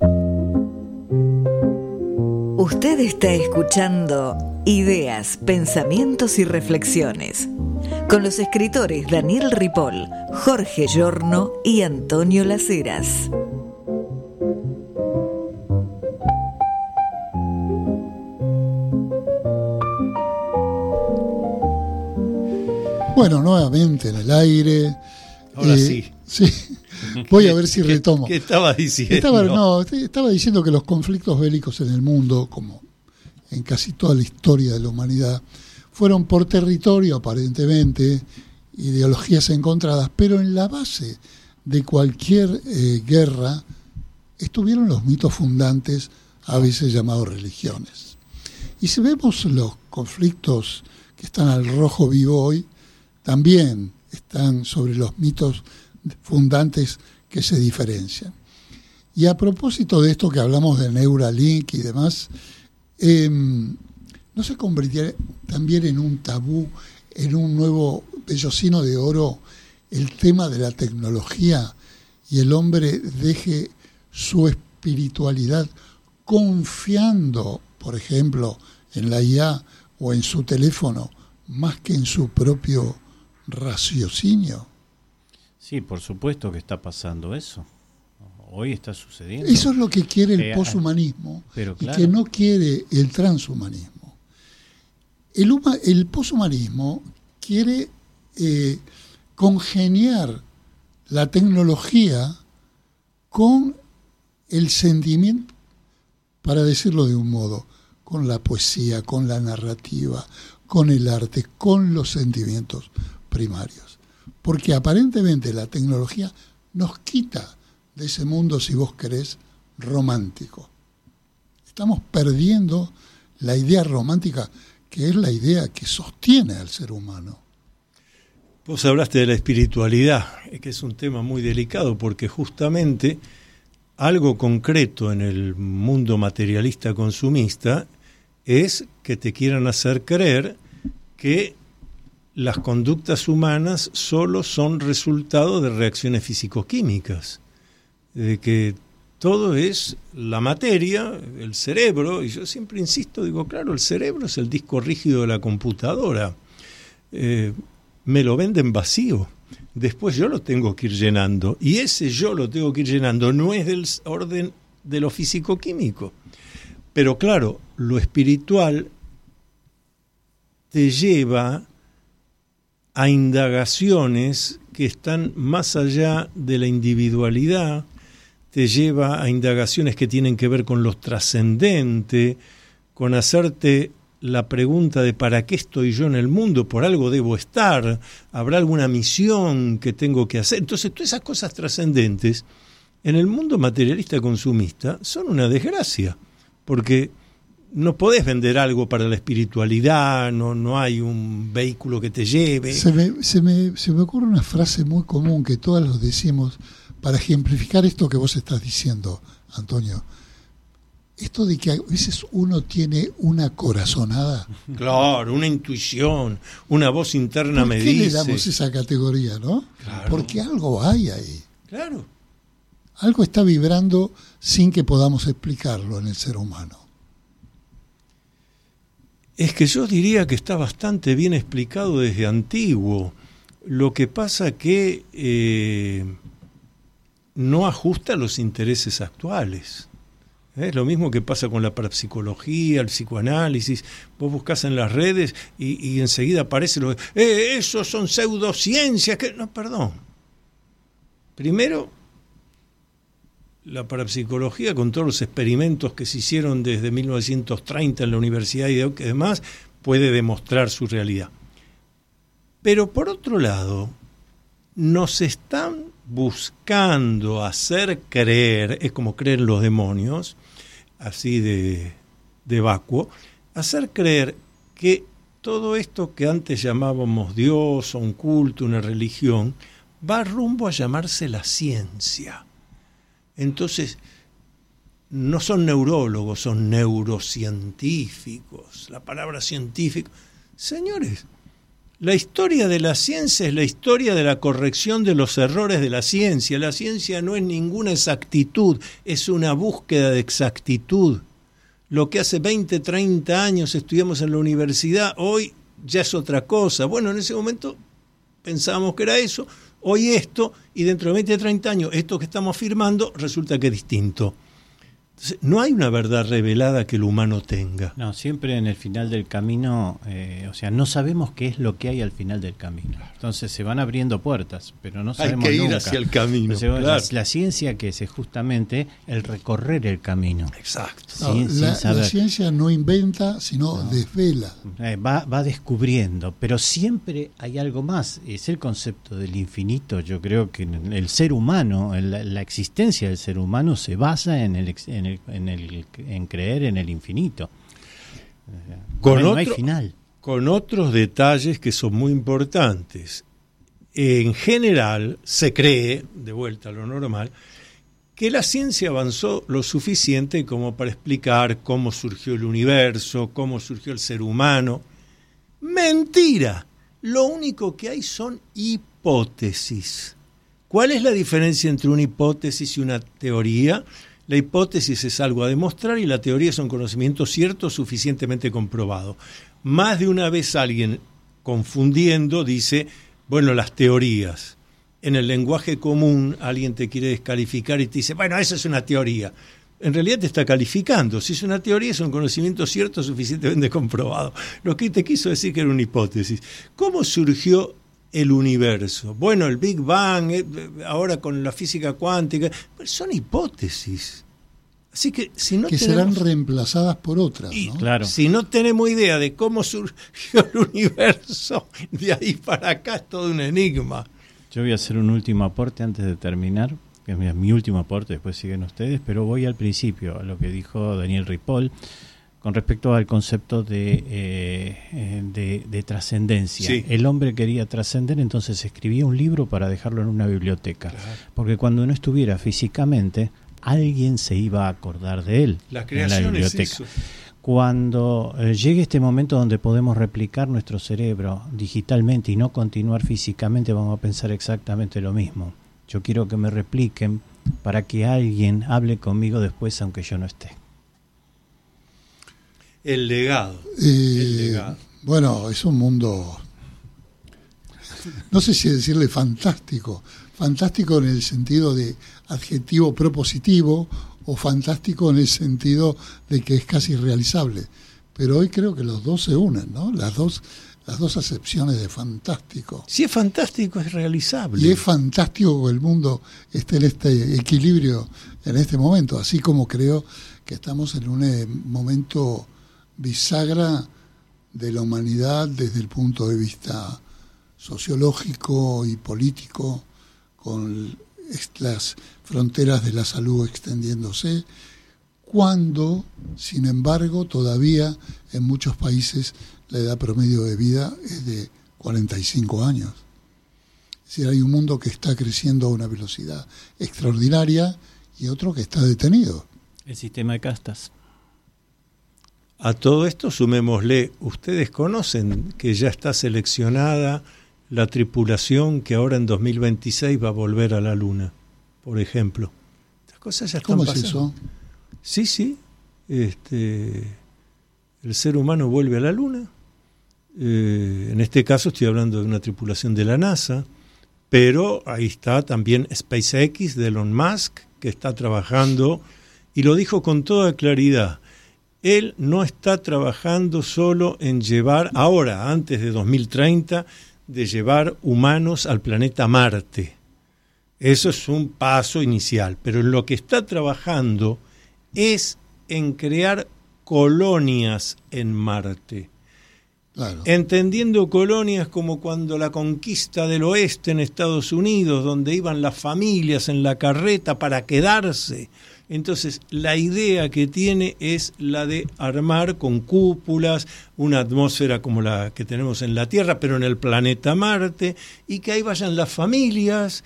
Speaker 1: Usted está escuchando Ideas, Pensamientos y Reflexiones con los escritores Daniel Ripoll, Jorge Giorno y Antonio Las Heras.
Speaker 2: bueno, nuevamente en el aire.
Speaker 3: Ahora
Speaker 2: Eh,
Speaker 3: sí.
Speaker 2: Sí, voy a ver si
Speaker 3: ¿Qué-
Speaker 2: retomo.
Speaker 3: ¿Qué estaba diciendo?
Speaker 2: Estaba, no, estaba diciendo que los conflictos bélicos en el mundo, como en casi toda la historia de la humanidad, fueron por territorio, aparentemente, ideologías encontradas, pero en la base de cualquier eh, guerra estuvieron los mitos fundantes, a veces llamados religiones. Y si vemos los conflictos que están al rojo vivo hoy, también están sobre los mitos fundantes que se diferencian. Y a propósito de esto que hablamos de Neuralink y demás, eh, ¿no se convertirá también en un tabú, en un nuevo vellocino de oro, el tema de la tecnología, y el hombre deje su espiritualidad confiando, por ejemplo, en la I A o en su teléfono, más que en su propio raciocinio?
Speaker 4: Sí, por supuesto que está pasando eso. Hoy está sucediendo.
Speaker 2: Eso es lo que quiere el
Speaker 4: Eh,
Speaker 2: poshumanismo,
Speaker 4: pero
Speaker 2: y
Speaker 4: claro.
Speaker 2: que no quiere el transhumanismo. El, huma- el poshumanismo quiere eh, congeniar la tecnología con el sentimiento, para decirlo de un modo, con la poesía, con la narrativa, con el arte, con los sentimientos primarios. Porque aparentemente la tecnología nos quita de ese mundo, si vos querés, romántico. Estamos perdiendo la idea romántica, que es la idea que sostiene al ser humano.
Speaker 3: Vos hablaste de la espiritualidad, que es un tema muy delicado, porque justamente algo concreto en el mundo materialista consumista es que te quieran hacer creer que las conductas humanas solo son resultado de reacciones físico-químicas, de que todo es la materia, el cerebro, y yo siempre insisto, digo, claro, el cerebro es el disco rígido de la computadora. Eh, me lo venden vacío, después yo lo tengo que ir llenando, y ese yo lo tengo que ir llenando, no es del orden de lo físico-químico. Pero claro, lo espiritual te lleva a indagaciones que están más allá de la individualidad, te lleva a indagaciones que tienen que ver con lo trascendente, con hacerte la pregunta de ¿para qué estoy yo en el mundo? Por algo debo estar, habrá alguna misión que tengo que hacer. Entonces, todas esas cosas trascendentes en el mundo materialista consumista son una desgracia, porque no podés vender algo para la espiritualidad, no, no hay un vehículo que te lleve.
Speaker 2: Se me, se me, se me ocurre una frase muy común que todos los decimos para ejemplificar esto que vos estás diciendo, Antonio. Esto de que a veces uno tiene una corazonada.
Speaker 3: Claro, una intuición, una voz interna me dice.
Speaker 2: ¿Por qué le damos esa categoría, no?
Speaker 3: Claro.
Speaker 2: Porque algo hay ahí.
Speaker 3: Claro.
Speaker 2: Algo está vibrando sin que podamos explicarlo en el ser humano.
Speaker 3: Es que yo diría que está bastante bien explicado desde antiguo. Lo que pasa que eh, no ajusta a los intereses actuales. Es lo mismo que pasa con la parapsicología, el psicoanálisis. Vos buscás en las redes y, y enseguida aparece lo eh, esos son pseudociencias. Que... No, perdón. Primero, la parapsicología, con todos los experimentos que se hicieron desde mil novecientos treinta en la Universidad y demás, puede demostrar su realidad. Pero por otro lado, nos están buscando hacer creer, es como creer en los demonios, así de, de vacuo, hacer creer que todo esto que antes llamábamos Dios o un culto, una religión, va rumbo a llamarse la ciencia. Entonces, no son neurólogos, son neurocientíficos. La palabra científico. Señores, la historia de la ciencia es la historia de la corrección de los errores de la ciencia. La ciencia no es ninguna exactitud, es una búsqueda de exactitud. Lo que hace veinte, treinta años estudiamos en la universidad, hoy ya es otra cosa. Bueno, en ese momento pensábamos que era eso, hoy esto, y dentro de veinte, treinta años, esto que estamos afirmando resulta que es distinto. Entonces, no hay una verdad revelada que el humano tenga.
Speaker 4: No, siempre en el final del camino, eh, o sea, no sabemos qué es lo que hay al final del camino. Entonces se van abriendo puertas, pero no sabemos
Speaker 3: Hay que ir
Speaker 4: nunca.
Speaker 3: hacia el camino.
Speaker 4: Entonces,
Speaker 3: claro.
Speaker 4: la, la ciencia que es justamente el recorrer el camino.
Speaker 3: Exacto.
Speaker 2: No,
Speaker 4: Sin- sin
Speaker 2: la,
Speaker 4: saber.
Speaker 2: la ciencia no inventa, sino no. desvela.
Speaker 4: Eh, va, va descubriendo, pero siempre hay algo más. Es el concepto del infinito. Yo creo que el ser humano, la, la existencia del ser humano se basa en el, en el En, el, en creer en el infinito.
Speaker 3: Con
Speaker 4: no,
Speaker 3: otro,
Speaker 4: no hay final.
Speaker 3: Con otros detalles que son muy importantes. En general, se cree, de vuelta a lo normal, que la ciencia avanzó lo suficiente como para explicar cómo surgió el universo, cómo surgió el ser humano. ¡Mentira! Lo único que hay son hipótesis. ¿Cuál es la diferencia entre una hipótesis y una teoría? La hipótesis es algo a demostrar y la teoría es un conocimiento cierto suficientemente comprobado. Más de una vez alguien, confundiendo, dice, bueno, las teorías. En el lenguaje común alguien te quiere descalificar y te dice, bueno, eso es una teoría. En realidad te está calificando. Si es una teoría, es un conocimiento cierto suficientemente comprobado. Lo que te quiso decir que era una hipótesis. ¿Cómo surgió el universo? Bueno, el Big Bang, eh, ahora con la física cuántica, son hipótesis. Así que si no
Speaker 2: que
Speaker 3: tenemos,
Speaker 2: serán reemplazadas por otras,
Speaker 3: y,
Speaker 2: ¿no?
Speaker 4: Claro.
Speaker 3: Si no tenemos idea de cómo surgió el universo, de ahí para acá es todo un enigma.
Speaker 4: Yo voy a hacer un último aporte antes de terminar, que es mi, mi último aporte, después siguen ustedes, pero voy al principio, a lo que dijo Daniel Ripoll, con respecto al concepto de, eh, de, de trascendencia.
Speaker 3: Sí.
Speaker 4: El hombre quería trascender, entonces escribía un libro para dejarlo en una biblioteca.
Speaker 3: Claro.
Speaker 4: Porque cuando no estuviera físicamente, alguien se iba a acordar de él
Speaker 3: La
Speaker 4: en la
Speaker 3: creación es
Speaker 4: biblioteca.
Speaker 3: eso.
Speaker 4: Cuando eh, llegue este momento donde podemos replicar nuestro cerebro digitalmente y no continuar físicamente, vamos a pensar exactamente lo mismo. Yo quiero que me repliquen para que alguien hable conmigo después, aunque yo no esté.
Speaker 3: El legado.
Speaker 2: Eh,
Speaker 3: el legado.
Speaker 2: Bueno, es un mundo, no sé si decirle fantástico, fantástico en el sentido de adjetivo propositivo o fantástico en el sentido de que es casi irrealizable. Pero hoy creo que los dos se unen, ¿no? Las dos, las dos acepciones de fantástico.
Speaker 3: Si es fantástico, es realizable.
Speaker 2: Y es fantástico que el mundo esté en este equilibrio en este momento, así como creo que estamos en un eh, momento bisagra de la humanidad desde el punto de vista sociológico y político, con las fronteras de la salud extendiéndose, cuando, sin embargo, todavía en muchos países la edad promedio de vida es de cuarenta y cinco años. Es decir, hay un mundo que está creciendo a una velocidad extraordinaria y otro que está detenido.
Speaker 4: El sistema de castas.
Speaker 3: A todo esto sumémosle, ustedes conocen que ya está seleccionada la tripulación que ahora en dos mil veintiséis va a volver a la Luna, por ejemplo. Estas cosas ya están
Speaker 2: ¿Cómo
Speaker 3: pasando.
Speaker 2: es eso?
Speaker 3: Sí, sí. Este, el ser humano vuelve a la Luna. Eh, en este caso estoy hablando de una tripulación de la NASA, pero ahí está también SpaceX de Elon Musk, que está trabajando, y lo dijo con toda claridad. Él no está trabajando solo en llevar, ahora, antes de dos mil treinta, de llevar humanos al planeta Marte. Eso es un paso inicial, pero en lo que está trabajando es en crear colonias en Marte.
Speaker 2: Claro.
Speaker 3: Entendiendo colonias como cuando la conquista del oeste en Estados Unidos, donde iban las familias en la carreta para quedarse. Entonces, la idea que tiene es la de armar con cúpulas una atmósfera como la que tenemos en la Tierra, pero en el planeta Marte, y que ahí vayan las familias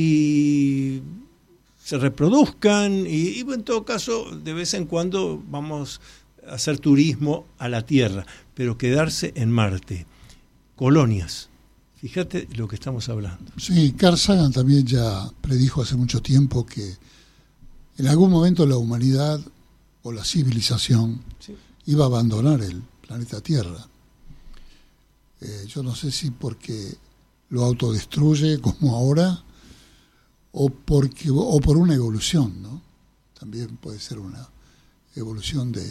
Speaker 3: y se reproduzcan, y, y en todo caso, de vez en cuando vamos a hacer turismo a la Tierra, pero quedarse en Marte. Colonias. Fíjate lo que estamos hablando.
Speaker 2: Sí, Carl Sagan también ya predijo hace mucho tiempo que en algún momento la humanidad o la civilización sí. iba a abandonar el planeta Tierra. Eh, yo no sé si porque lo autodestruye como ahora o porque o por una evolución, ¿no? También puede ser una evolución de,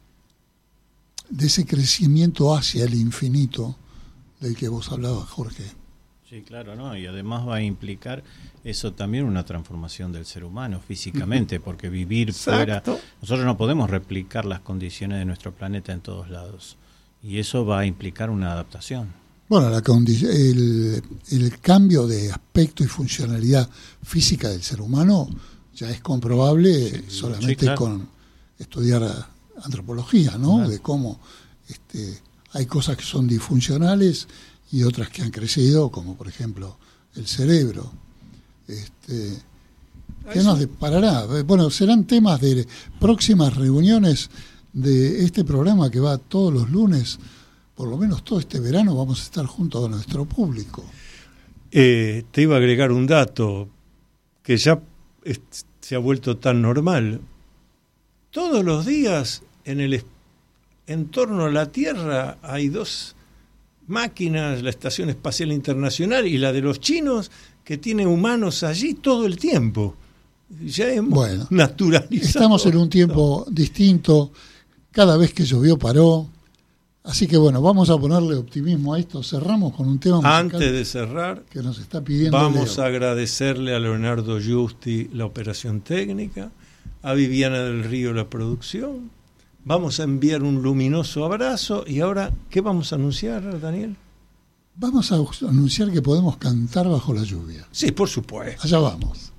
Speaker 2: de ese crecimiento hacia el infinito del que vos hablabas, Jorge.
Speaker 4: Sí, claro, ¿no? Y además va a implicar eso también una transformación del ser humano físicamente, porque vivir fuera, nosotros no podemos replicar las condiciones de nuestro planeta en todos lados, y eso va a implicar una adaptación.
Speaker 2: Bueno, la condi- el, el cambio de aspecto y funcionalidad física del ser humano ya es comprobable sí, solamente sí, claro. con estudiar antropología, ¿no? Claro. De cómo este, hay cosas que son disfuncionales y otras que han crecido, como por ejemplo el cerebro. Este, ¿Qué nos deparará? Bueno, serán temas de próximas reuniones de este programa que va todos los lunes. Por lo menos todo este verano vamos a estar junto a nuestro público.
Speaker 3: Eh, te iba a agregar un dato que ya es, se ha vuelto tan normal. Todos los días en el en torno a la Tierra hay dos máquinas, la Estación Espacial Internacional y la de los chinos, que tiene humanos allí todo el tiempo. Ya hemos bueno, naturalizado.
Speaker 2: Estamos en un tiempo no. distinto. Cada vez que llovió paró. Así que bueno, vamos a ponerle optimismo a esto. Cerramos con un tema musical.
Speaker 3: Antes de cerrar,
Speaker 2: que nos está pidiendo
Speaker 3: vamos
Speaker 2: Leo.
Speaker 3: a agradecerle a Leonardo Giusti la operación técnica, a Viviana del Río la producción. Vamos a enviar un luminoso abrazo. Y ahora, ¿qué vamos a anunciar, Daniel?
Speaker 2: Vamos a anunciar que podemos cantar bajo la lluvia.
Speaker 3: Sí, por supuesto.
Speaker 2: Allá vamos.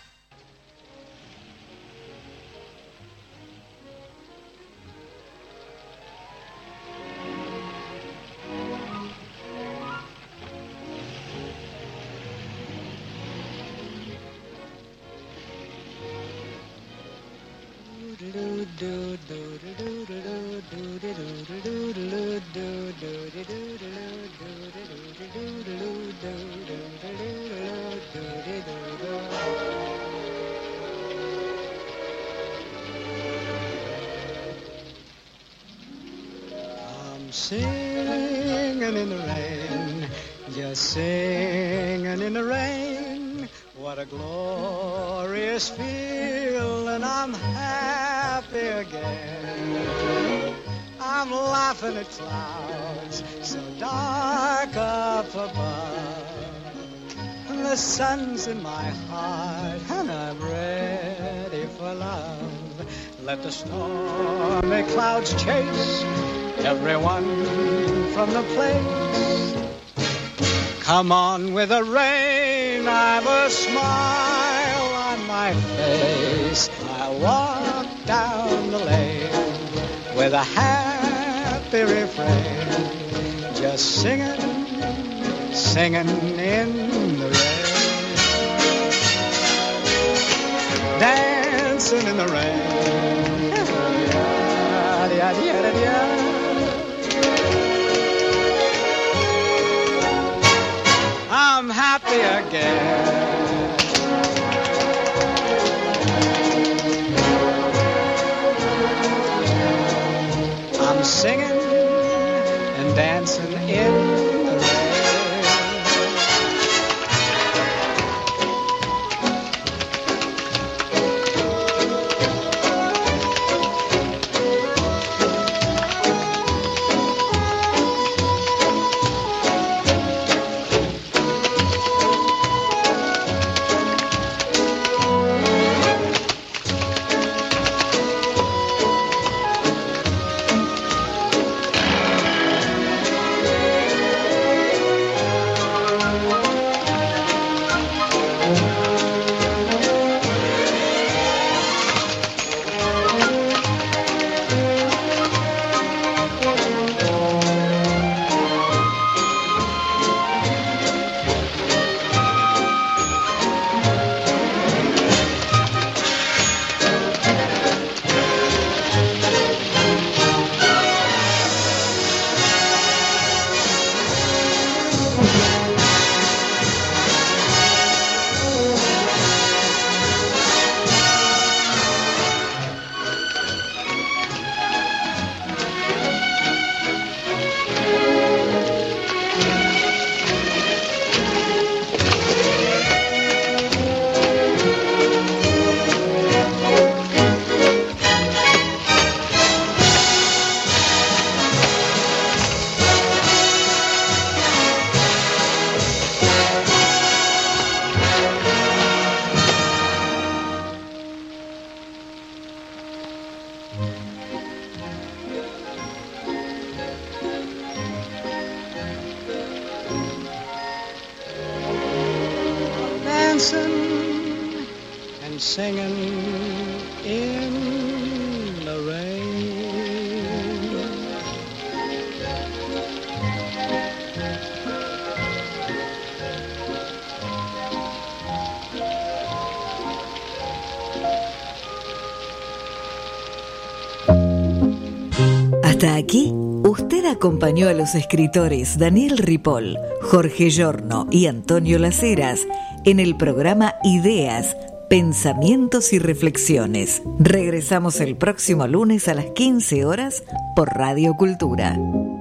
Speaker 5: I'm singing in the rain, just singing in the rain. What a glorious feeling, I'm happy again. I'm laughing at clouds so dark up above. The sun's in my heart and I'm ready for love. Let the stormy clouds chase everyone from the place. Come on with the rain, I've a smile on my face. I walk down the lane with a happy refrain, just singing, singing in the rain, dancing in the rain. I'm happy again. I'm singing and dancing in dancing and singing in the rain.
Speaker 1: Hasta aquí, usted acompañó a los escritores Daniel Ripoll, Jorge Giorno y Antonio Las Heras en el programa Ideas, Pensamientos y Reflexiones. Regresamos el próximo lunes a las quince horas por Radio Cultura.